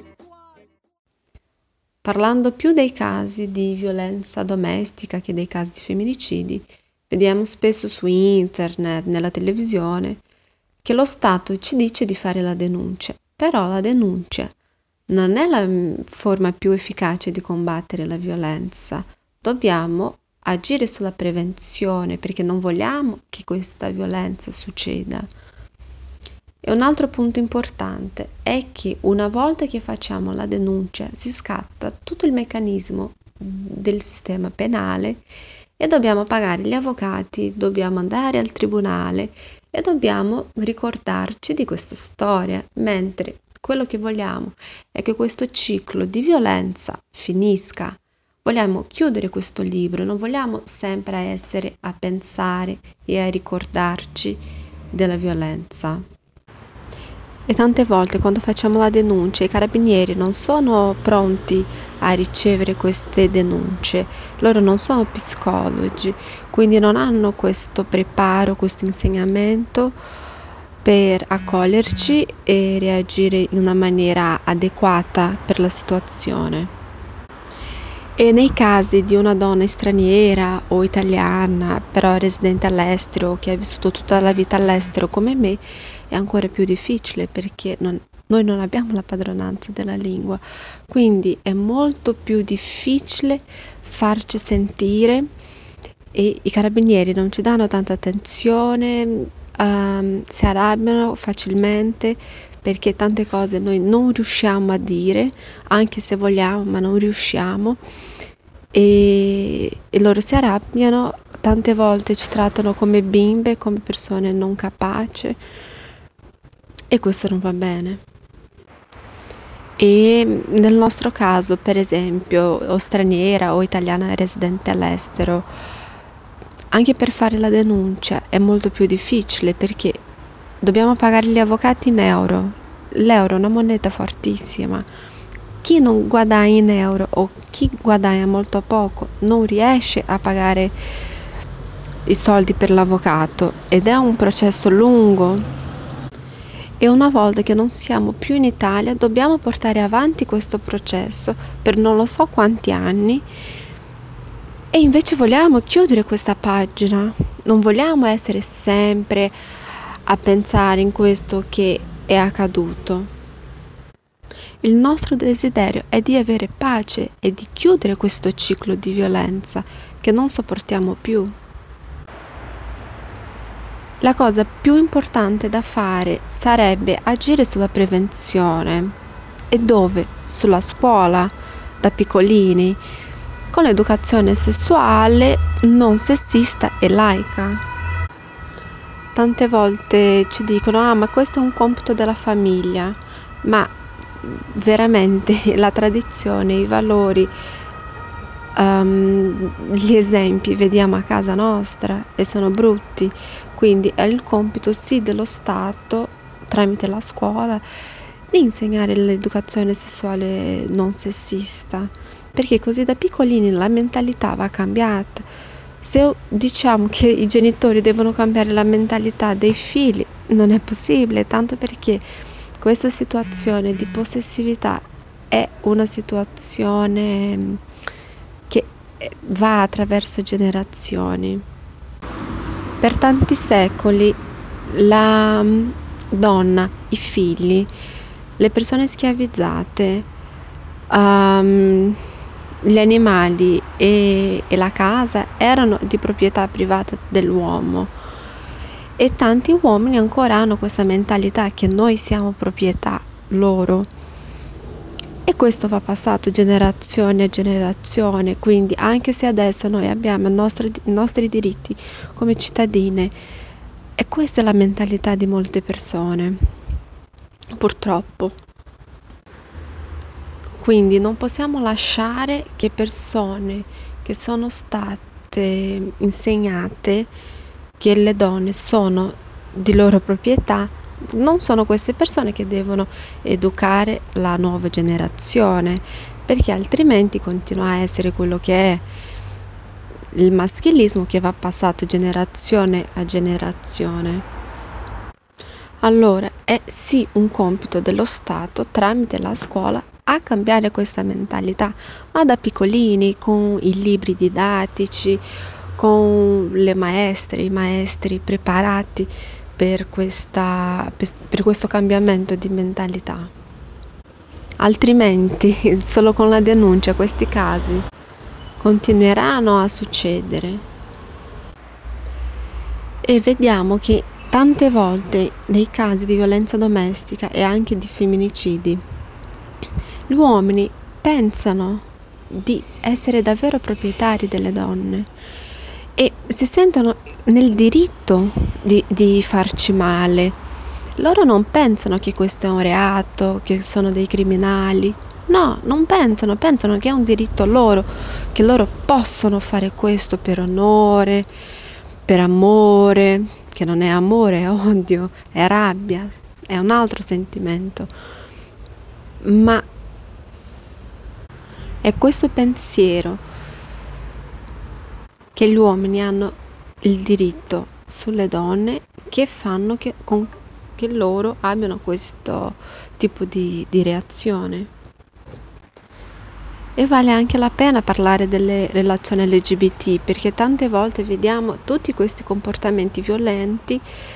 Parlando più dei casi di violenza domestica che dei casi di femminicidi, vediamo spesso su internet, nella televisione, che lo Stato ci dice di fare la denuncia. Però la denuncia non è la forma più efficace di combattere la violenza. Dobbiamo agire sulla prevenzione perché non vogliamo che questa violenza succeda. E un altro punto importante è che una volta che facciamo la denuncia si scatta tutto il meccanismo del sistema penale e dobbiamo pagare gli avvocati, dobbiamo andare al tribunale e dobbiamo ricordarci di questa storia, mentre quello che vogliamo è che questo ciclo di violenza finisca. Vogliamo chiudere questo libro, non vogliamo sempre essere a pensare e a ricordarci della violenza. E tante volte quando facciamo la denuncia i carabinieri non sono pronti a ricevere queste denunce, loro non sono psicologi, quindi non hanno questo preparo, questo insegnamento per accoglierci e reagire in una maniera adeguata per la situazione. E nei casi di una donna straniera o italiana, però residente all'estero, che ha vissuto tutta la vita all'estero come me, è ancora più difficile perché noi non abbiamo la padronanza della lingua, quindi è molto più difficile farci sentire e i carabinieri non ci danno tanta attenzione, si arrabbiano facilmente perché tante cose noi non riusciamo a dire, anche se vogliamo, ma non riusciamo e loro si arrabbiano, tante volte ci trattano come bimbe, come persone non capaci e questo non va bene. E nel nostro caso, per esempio, o straniera o italiana residente all'estero, anche per fare la denuncia è molto più difficile perché dobbiamo pagare gli avvocati in euro. L'euro è una moneta fortissima. Chi non guadagna in euro o chi guadagna molto poco non riesce a pagare i soldi per l'avvocato ed è un processo lungo. E una volta che non siamo più in Italia, dobbiamo portare avanti questo processo per non lo so quanti anni. E invece vogliamo chiudere questa pagina, non vogliamo essere sempre a pensare in questo che è accaduto. Il nostro desiderio è di avere pace e di chiudere questo ciclo di violenza che non sopportiamo più. La cosa più importante da fare sarebbe agire sulla prevenzione. E dove? Sulla scuola, da piccolini, con l'educazione sessuale non sessista e laica. Tante volte ci dicono: ma questo è un compito della famiglia, ma veramente la tradizione, i valori, gli esempi vediamo a casa nostra e sono brutti, quindi è il compito sì dello Stato, tramite la scuola, di insegnare l'educazione sessuale non sessista, perché così da piccolini la mentalità va cambiata. Se diciamo che i genitori devono cambiare la mentalità dei figli, non è possibile, tanto perché questa situazione di possessività è una situazione che va attraverso generazioni. Per tanti secoli la donna, i figli, le persone schiavizzate, gli animali e la casa erano di proprietà privata dell'uomo, e tanti uomini ancora hanno questa mentalità che noi siamo proprietà loro, e questo va passato generazione a generazione. Quindi anche se adesso noi abbiamo i nostri diritti come cittadine, e questa è la mentalità di molte persone, purtroppo. Quindi non possiamo lasciare che persone che sono state insegnate che le donne sono di loro proprietà, non sono queste persone che devono educare la nuova generazione, perché altrimenti continua a essere quello che è il maschilismo che va passato generazione a generazione. Allora è sì un compito dello Stato tramite la scuola a cambiare questa mentalità, ma da piccolini, con i libri didattici, con le maestre, i maestri preparati per questo cambiamento di mentalità. Altrimenti solo con la denuncia questi casi continueranno a succedere, e vediamo che tante volte nei casi di violenza domestica e anche di femminicidi gli uomini pensano di essere davvero proprietari delle donne e si sentono nel diritto di farci male. Loro non pensano che questo è un reato, che sono dei criminali. No, non pensano che è un diritto loro, che loro possono fare questo per onore, per amore, che non è amore, è odio, è rabbia, è un altro sentimento. Ma è questo pensiero che gli uomini hanno il diritto sulle donne che fanno che loro abbiano questo tipo di reazione. E vale anche la pena parlare delle relazioni LGBT, perché tante volte vediamo tutti questi comportamenti violenti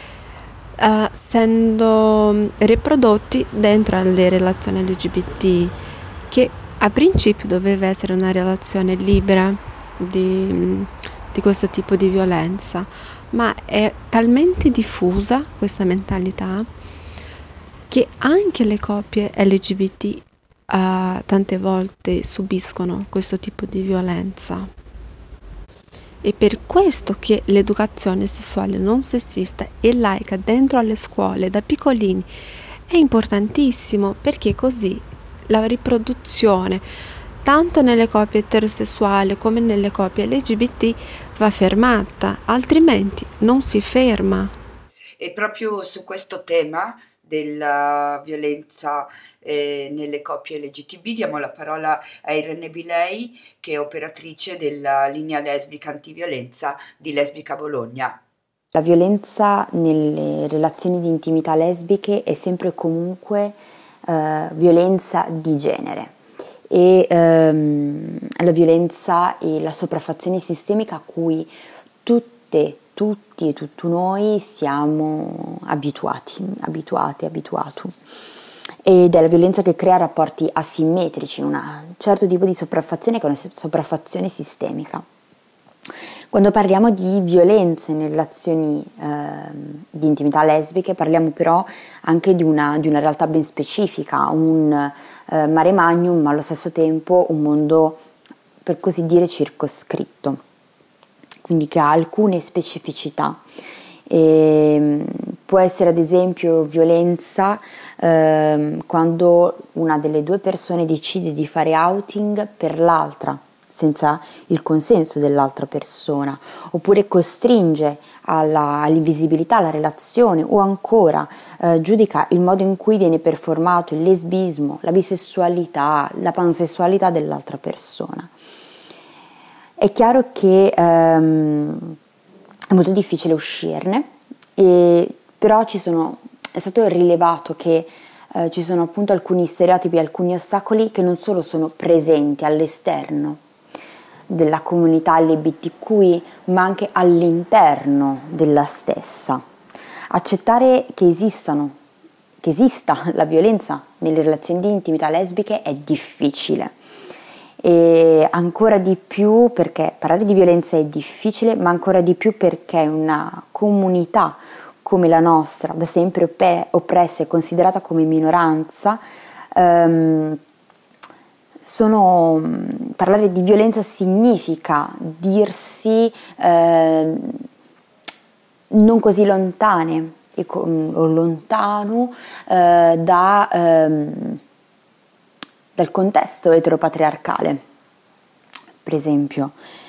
essendo riprodotti dentro alle relazioni LGBT, che a principio doveva essere una relazione libera di questo tipo di violenza, ma è talmente diffusa questa mentalità che anche le coppie LGBT tante volte subiscono questo tipo di violenza. È per questo che l'educazione sessuale non sessista e laica dentro alle scuole da piccolini è importantissimo, perché così la riproduzione tanto nelle coppie eterosessuali come nelle coppie LGBT va fermata, altrimenti non si ferma. E proprio su questo tema della violenza nelle coppie LGTB diamo la parola a Irene Bilei, che è operatrice della linea lesbica antiviolenza di Lesbica Bologna. La violenza nelle relazioni di intimità lesbiche è sempre e comunque violenza di genere e la violenza e la sopraffazione sistemica a cui tutti e tutti noi siamo abituati. Ed è la violenza che crea rapporti asimmetrici, un certo tipo di sopraffazione che è una sopraffazione sistemica. Quando parliamo di violenze nelle relazioni di intimità lesbiche parliamo però anche di una realtà ben specifica, un mare magnum, ma allo stesso tempo un mondo per così dire circoscritto, quindi che ha alcune specificità. Può essere ad esempio violenza quando una delle due persone decide di fare outing per l'altra senza il consenso dell'altra persona, oppure costringe all'invisibilità la relazione, o ancora giudica il modo in cui viene performato il lesbismo, la bisessualità, la pansessualità dell'altra persona. È chiaro che è molto difficile uscirne, però è stato rilevato che ci sono appunto alcuni stereotipi, alcuni ostacoli che non solo sono presenti all'esterno della comunità LGBTQI, ma anche all'interno della stessa. Accettare che esista la violenza nelle relazioni di intimità lesbiche è difficile, e ancora di più perché parlare di violenza è difficile, ma ancora di più perché una comunità come la nostra, da sempre oppressa e considerata come minoranza, parlare di violenza significa dirsi non così lontane o lontano dal contesto eteropatriarcale, per esempio,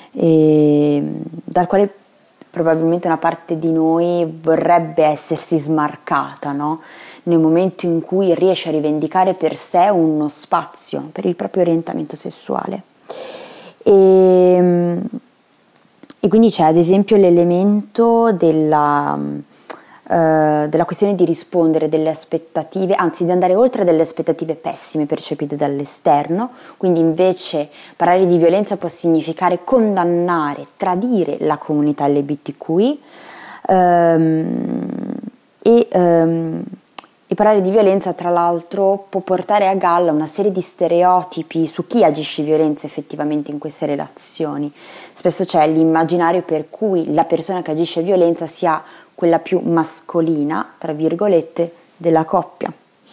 dal quale probabilmente una parte di noi vorrebbe essersi smarcata, no? Nel momento in cui riesce a rivendicare per sé uno spazio per il proprio orientamento sessuale. E quindi c'è ad esempio l'elemento della questione di rispondere delle aspettative, anzi di andare oltre delle aspettative pessime percepite dall'esterno. Quindi invece parlare di violenza può significare condannare, tradire la comunità LGBTQI e parlare di violenza, tra l'altro, può portare a galla una serie di stereotipi su chi agisce violenza effettivamente in queste relazioni. Spesso c'è l'immaginario per cui la persona che agisce violenza sia quella più mascolina, tra virgolette, della coppia.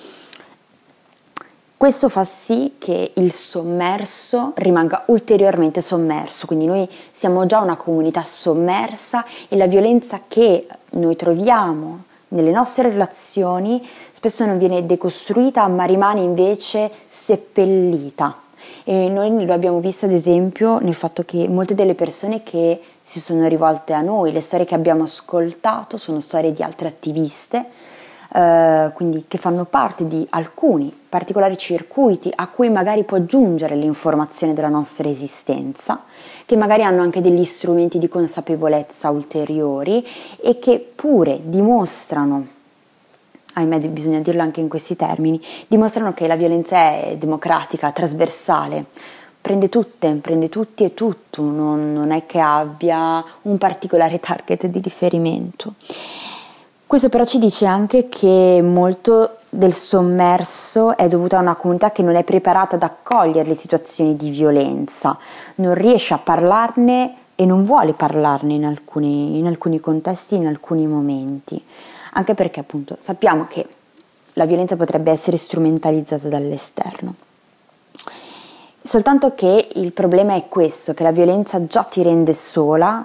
Questo fa sì che il sommerso rimanga ulteriormente sommerso, quindi noi siamo già una comunità sommersa e la violenza che noi troviamo nelle nostre relazioni spesso non viene decostruita, ma rimane invece seppellita. E noi lo abbiamo visto ad esempio nel fatto che molte delle persone che si sono rivolte a noi, le storie che abbiamo ascoltato sono storie di altre attiviste, quindi che fanno parte di alcuni particolari circuiti a cui magari può giungere l'informazione della nostra esistenza, che magari hanno anche degli strumenti di consapevolezza ulteriori e che pure dimostrano, ahimè bisogna dirlo anche in questi termini, dimostrano che la violenza è democratica, trasversale, prende tutti e tutto, non è che abbia un particolare target di riferimento. Questo però ci dice anche che molto del sommerso è dovuto a una comunità che non è preparata ad accogliere le situazioni di violenza, non riesce a parlarne e non vuole parlarne in alcuni contesti, in alcuni momenti, anche perché appunto sappiamo che la violenza potrebbe essere strumentalizzata dall'esterno. Soltanto che il problema è questo, che la violenza già ti rende solo,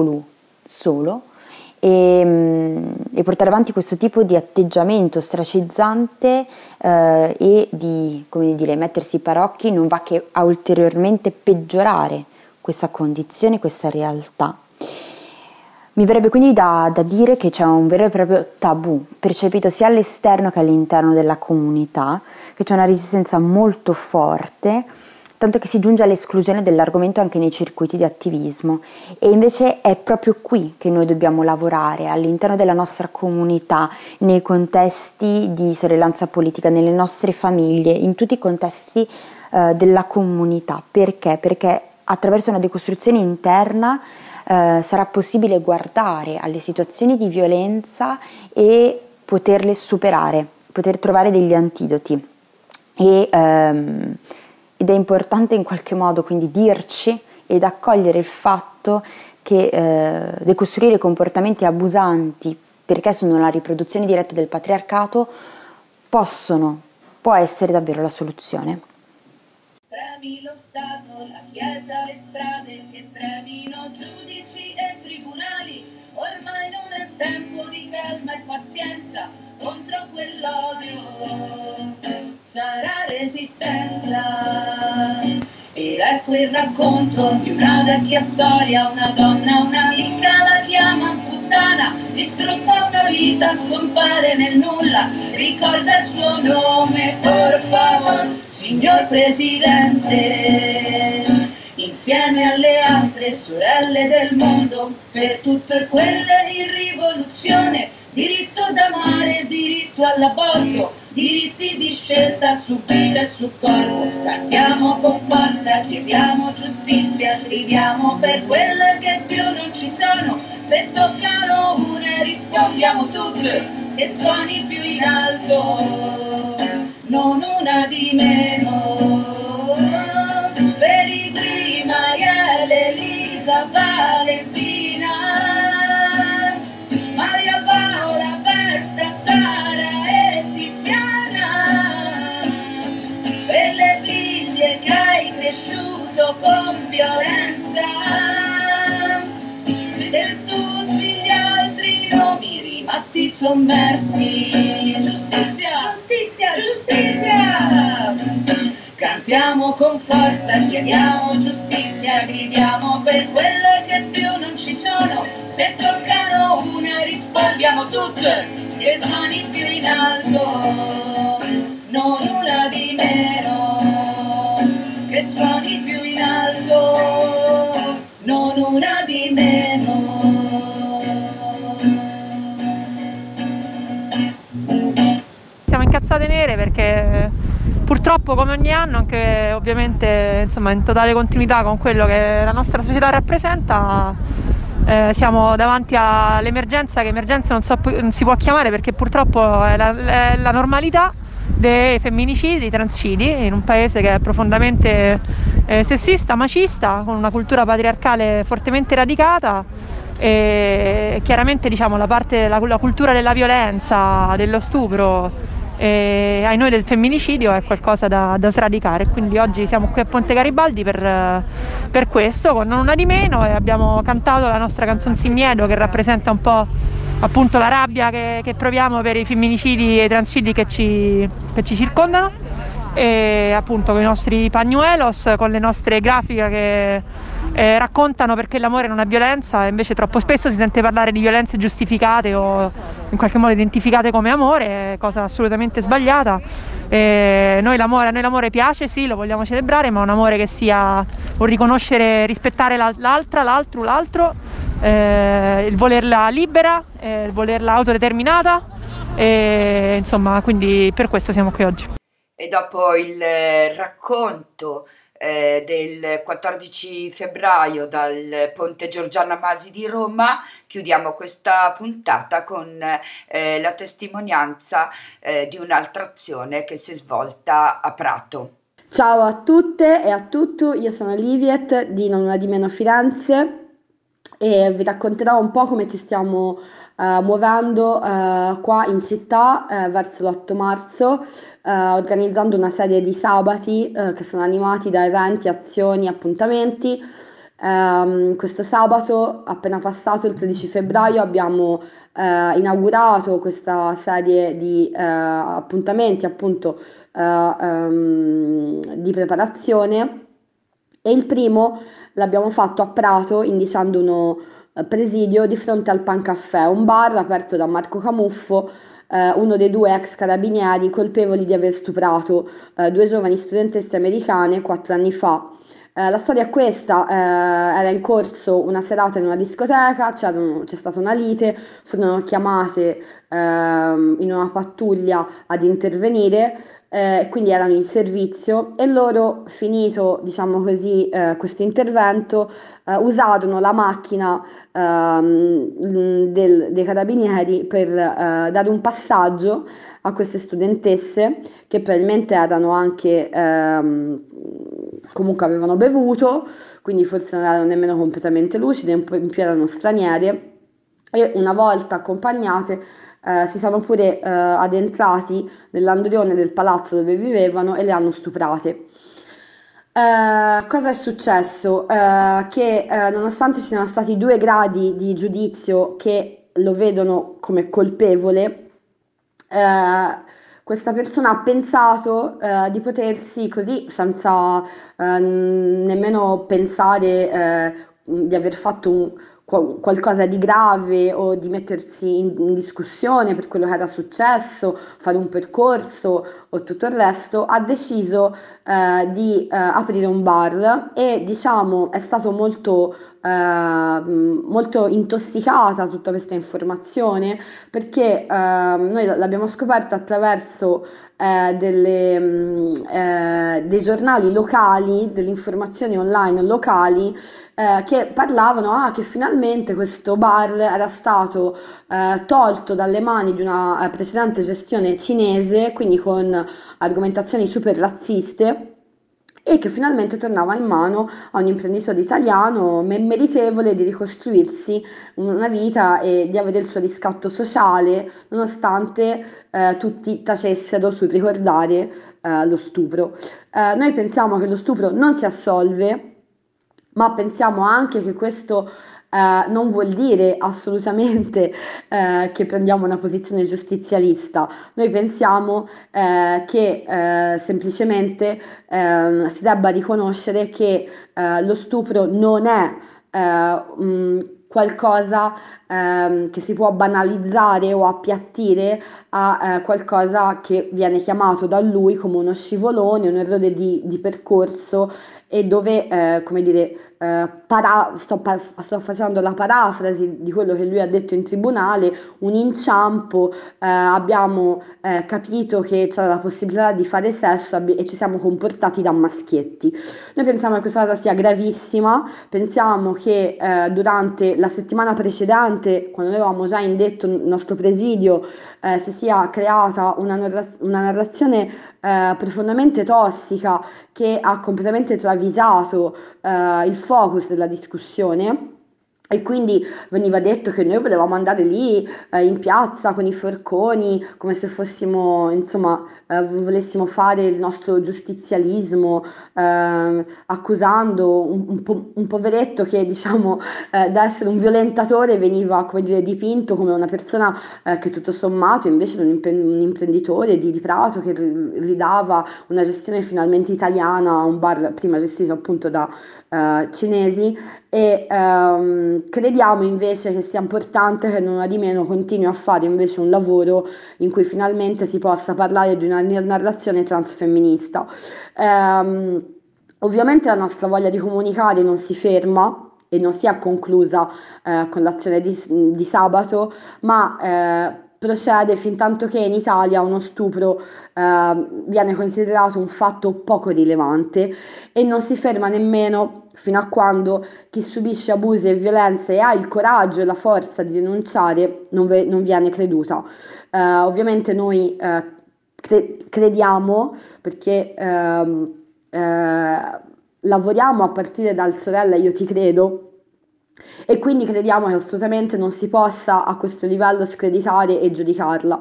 e portare avanti questo tipo di atteggiamento ostracizzante e di, come dire, mettersi i parocchi non va che a ulteriormente peggiorare questa condizione, questa realtà. Mi verrebbe quindi da dire che c'è un vero e proprio tabù percepito sia all'esterno che all'interno della comunità, che c'è una resistenza molto forte tanto che si giunge all'esclusione dell'argomento anche nei circuiti di attivismo, e invece è proprio qui che noi dobbiamo lavorare, all'interno della nostra comunità, nei contesti di sorellanza politica, nelle nostre famiglie, in tutti i contesti della comunità. Perché? Perché attraverso una decostruzione interna sarà possibile guardare alle situazioni di violenza e poterle superare, poter trovare degli antidoti. Ed è importante in qualche modo quindi dirci ed accogliere il fatto che decostruire comportamenti abusanti, perché sono la riproduzione diretta del patriarcato, può essere davvero la soluzione. Tremi lo Stato, la Chiesa, le strade, che tremino giudici e tribunali. Ormai non è tempo di calma e pazienza contro quell'odio. Sarà resistenza. Ed ecco il racconto di una vecchia storia, una donna, un'amica la chiama puttana, distrutta una vita, scompare nel nulla, ricorda il suo nome, por favor, signor Presidente, insieme alle altre sorelle del mondo, per tutte quelle in rivoluzione, diritto d'amare, diritto all'aborto, diritti di scelta su vita e su corpo. Cantiamo con forza, chiediamo giustizia, gridiamo per quelle che più non ci sono. Se toccano una rispondiamo tutte, e suoni più in alto, non una di meno. Per Marielle, Elisa, Valentina, Maria Paola, Berta, Sara e Tiziana, per le figlie che hai cresciuto con violenza, per tutti gli altri nomi rimasti sommersi. Giustizia, giustizia, giustizia. Cantiamo con forza, chiediamo giustizia, gridiamo per quelle che più non ci sono. Se toccano una rispondiamo tutte, e suoni più in alto, non una di meno. Che suoni più in alto, non una di meno. Siamo incazzate nere perché purtroppo, come ogni anno, anche ovviamente insomma in totale continuità con quello che la nostra società rappresenta, siamo davanti all'emergenza, che emergenza non si può chiamare perché purtroppo è la normalità dei femminicidi, dei transcidi, in un paese che è profondamente sessista, macista, con una cultura patriarcale fortemente radicata. E chiaramente diciamo la cultura della violenza, dello stupro e ai noi del femminicidio è qualcosa da sradicare, quindi oggi siamo qui a Ponte Garibaldi per questo, con Non una di meno, e abbiamo cantato la nostra canzonsegnedo che rappresenta un po' appunto la rabbia che proviamo per i femminicidi e i transcidi che ci circondano, e appunto con i nostri pañuelos, con le nostre grafiche che raccontano perché l'amore non è violenza, e invece troppo spesso si sente parlare di violenze giustificate o in qualche modo identificate come amore, cosa assolutamente sbagliata. A noi l'amore piace, sì, lo vogliamo celebrare, ma un amore che sia un riconoscere, rispettare l'altra, l'altro, il volerla libera, il volerla autodeterminata, e insomma, quindi per questo siamo qui oggi. E dopo il racconto del 14 febbraio dal Ponte Giorgiana Masi di Roma, chiudiamo questa puntata con la testimonianza di un'altra azione che si è svolta a Prato. Ciao a tutte e a tutti, io sono Liviet di Non una di meno Firenze e vi racconterò un po' come ci stiamo muovendo qua in città verso l'8 marzo, organizzando una serie di sabati che sono animati da eventi, azioni, appuntamenti. Questo sabato appena passato, il 13 febbraio, abbiamo inaugurato questa serie di appuntamenti appunto di preparazione, e il primo l'abbiamo fatto a Prato in 19 Presidio, di fronte al Pan Caffè, un bar aperto da Marco Camuffo, uno dei due ex carabinieri colpevoli di aver stuprato due giovani studentesse americane 4 anni fa. La storia è questa: era in corso una serata in una discoteca, c'è stata una lite, furono chiamate in una pattuglia ad intervenire, quindi erano in servizio e loro, finito diciamo così questo intervento, usarono la macchina dei carabinieri per dare un passaggio a queste studentesse che probabilmente erano anche comunque avevano bevuto, quindi forse non erano nemmeno completamente lucide, un po' in più erano straniere, e una volta accompagnate si sono pure addentrati nell'andrione del palazzo dove vivevano e le hanno stuprate. Cosa è successo? Che nonostante ci siano stati 2 gradi di giudizio che lo vedono come colpevole, questa persona ha pensato di potersi così, senza nemmeno pensare di aver fatto qualcosa di grave o di mettersi in discussione per quello che era successo, fare un percorso o tutto il resto, ha deciso di aprire un bar e diciamo è stato molto intossicata tutta questa informazione, perché noi l'abbiamo scoperto attraverso dei giornali locali, delle informazioni online locali, che parlavano che finalmente questo bar era stato tolto dalle mani di una precedente gestione cinese, quindi con argomentazioni super razziste, e che finalmente tornava in mano a un imprenditore italiano meritevole di ricostruirsi una vita e di avere il suo riscatto sociale, nonostante tutti tacessero sul ricordare lo stupro. Noi pensiamo che lo stupro non si assolve, ma pensiamo anche che questo non vuol dire assolutamente che prendiamo una posizione giustizialista. Noi pensiamo che semplicemente si debba riconoscere che lo stupro non è qualcosa che si può banalizzare o appiattire a qualcosa che viene chiamato da lui come uno scivolone, un errore di percorso, e dove, come dire, sto facendo la parafrasi di quello che lui ha detto in tribunale, un inciampo, abbiamo capito che c'era la possibilità di fare sesso e ci siamo comportati da maschietti. Noi pensiamo che questa cosa sia gravissima, pensiamo che durante la settimana precedente, quando noi avevamo già indetto il nostro presidio, si sia creata una narrazione profondamente tossica che ha completamente travisato il focus della discussione, e quindi veniva detto che noi volevamo andare lì in piazza con i forconi come se fossimo, insomma, volessimo fare il nostro giustizialismo, accusando un poveretto che, diciamo, da essere un violentatore veniva, come dire, dipinto come una persona che tutto sommato invece era un imprenditore di Prato che ridava una gestione finalmente italiana a un bar prima gestito appunto da cinesi. E crediamo invece che sia importante che non di meno continui a fare invece un lavoro in cui finalmente si possa parlare di una narrazione transfemminista. Ovviamente la nostra voglia di comunicare non si ferma e non si è conclusa con l'azione di sabato, ma procede fin tanto che in Italia uno stupro viene considerato un fatto poco rilevante, e non si ferma nemmeno fino a quando chi subisce abusi e violenze e ha il coraggio e la forza di denunciare non viene creduta. Ovviamente noi crediamo, perché lavoriamo a partire dal Sorella Io Ti Credo, e quindi crediamo che assolutamente non si possa a questo livello screditare e giudicarla.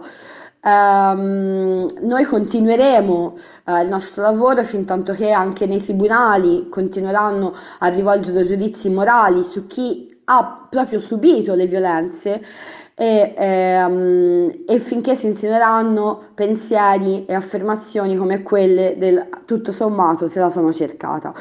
Noi continueremo il nostro lavoro fin tanto che anche nei tribunali continueranno a rivolgere giudizi morali su chi ha proprio subito le violenze, e finché si insinueranno pensieri e affermazioni come quelle del tutto sommato se la sono cercata.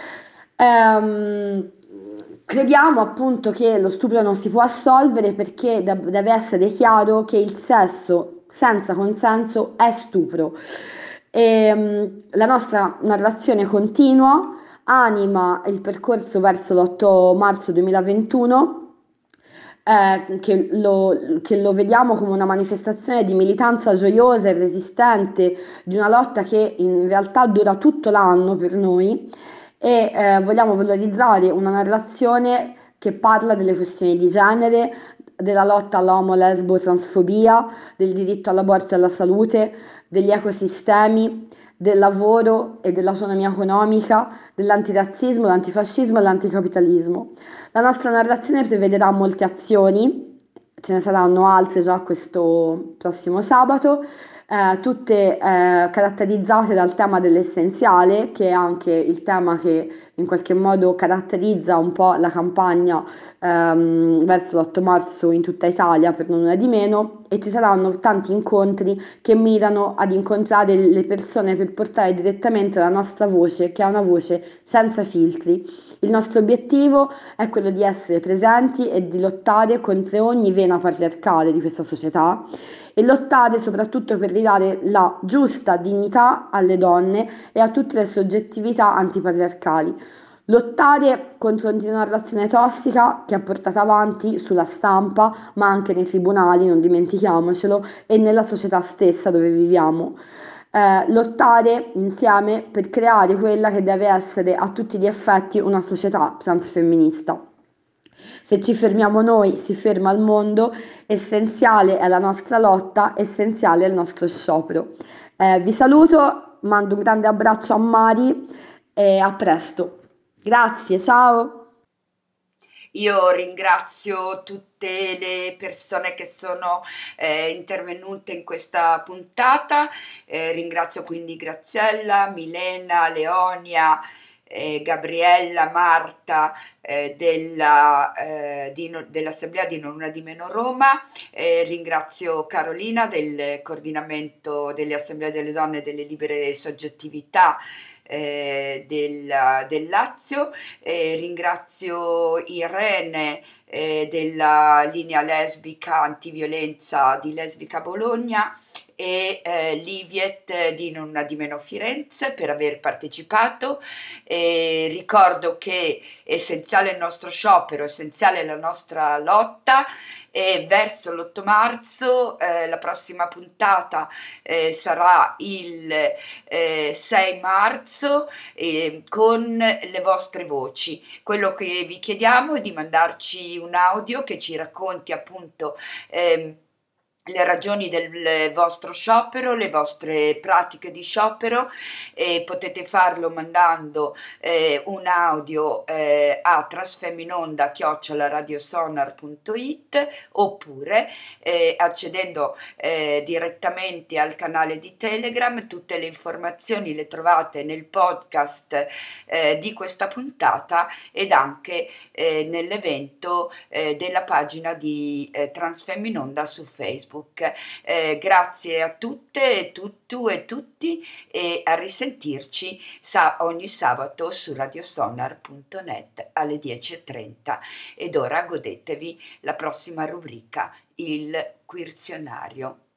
Crediamo appunto che lo stupro non si può assolvere perché deve essere chiaro che il sesso senza consenso è stupro. La nostra narrazione continua anima il percorso verso l'8 marzo 2021, che lo vediamo come una manifestazione di militanza gioiosa e resistente, di una lotta che in realtà dura tutto l'anno per noi, e vogliamo valorizzare una narrazione che parla delle questioni di genere, della lotta all'omo-lesbo-transfobia, del diritto all'aborto e alla salute, degli ecosistemi, del lavoro e dell'autonomia economica, dell'antirazzismo, l'antifascismo e l'anticapitalismo. La nostra narrazione prevederà molte azioni, ce ne saranno altre già questo prossimo sabato, tutte caratterizzate dal tema dell'essenziale, che è anche il tema che in qualche modo caratterizza un po' la campagna verso l'8 marzo in tutta Italia, per non una di meno, e ci saranno tanti incontri che mirano ad incontrare le persone per portare direttamente la nostra voce, che è una voce senza filtri. Il nostro obiettivo è quello di essere presenti e di lottare contro ogni vena patriarcale di questa società, e lottare soprattutto per ridare la giusta dignità alle donne e a tutte le soggettività antipatriarcali. Lottare contro una narrazione tossica che è portata avanti sulla stampa, ma anche nei tribunali, non dimentichiamocelo, e nella società stessa dove viviamo. Lottare insieme per creare quella che deve essere a tutti gli effetti una società transfemminista. Se ci fermiamo noi, si ferma il mondo. Essenziale è la nostra lotta, essenziale è il nostro sciopero. Vi saluto, mando un grande abbraccio a Mari e a presto. Grazie, ciao! Io ringrazio tutte le persone che sono intervenute in questa puntata, ringrazio quindi Graziella, Milena, Leonia, Gabriella, Marta dell'Assemblea di Non Una di Meno Roma, ringrazio Carolina del coordinamento delle Assemblee delle Donne e delle Libere Soggettività del Lazio, ringrazio Irene della linea lesbica antiviolenza di Lesbica Bologna e Liviet di Non Una di Meno Firenze per aver partecipato. Ricordo che essenziale è il nostro sciopero, essenziale è la nostra lotta, e verso l'8 marzo la prossima puntata sarà il 6 marzo con le vostre voci. Quello che vi chiediamo è di mandarci un audio che ci racconti appunto le ragioni del vostro sciopero, le vostre pratiche di sciopero, e potete farlo mandando un audio a trasfemminonda@radiosonar.it oppure accedendo direttamente al canale di Telegram. Tutte le informazioni le trovate nel podcast di questa puntata ed anche nell'evento della pagina di Transfemminonda su Facebook. Grazie a tutte e tutti e a risentirci ogni sabato su radiosonar.net alle 10:30. Ed ora godetevi la prossima rubrica, il Queerzionario.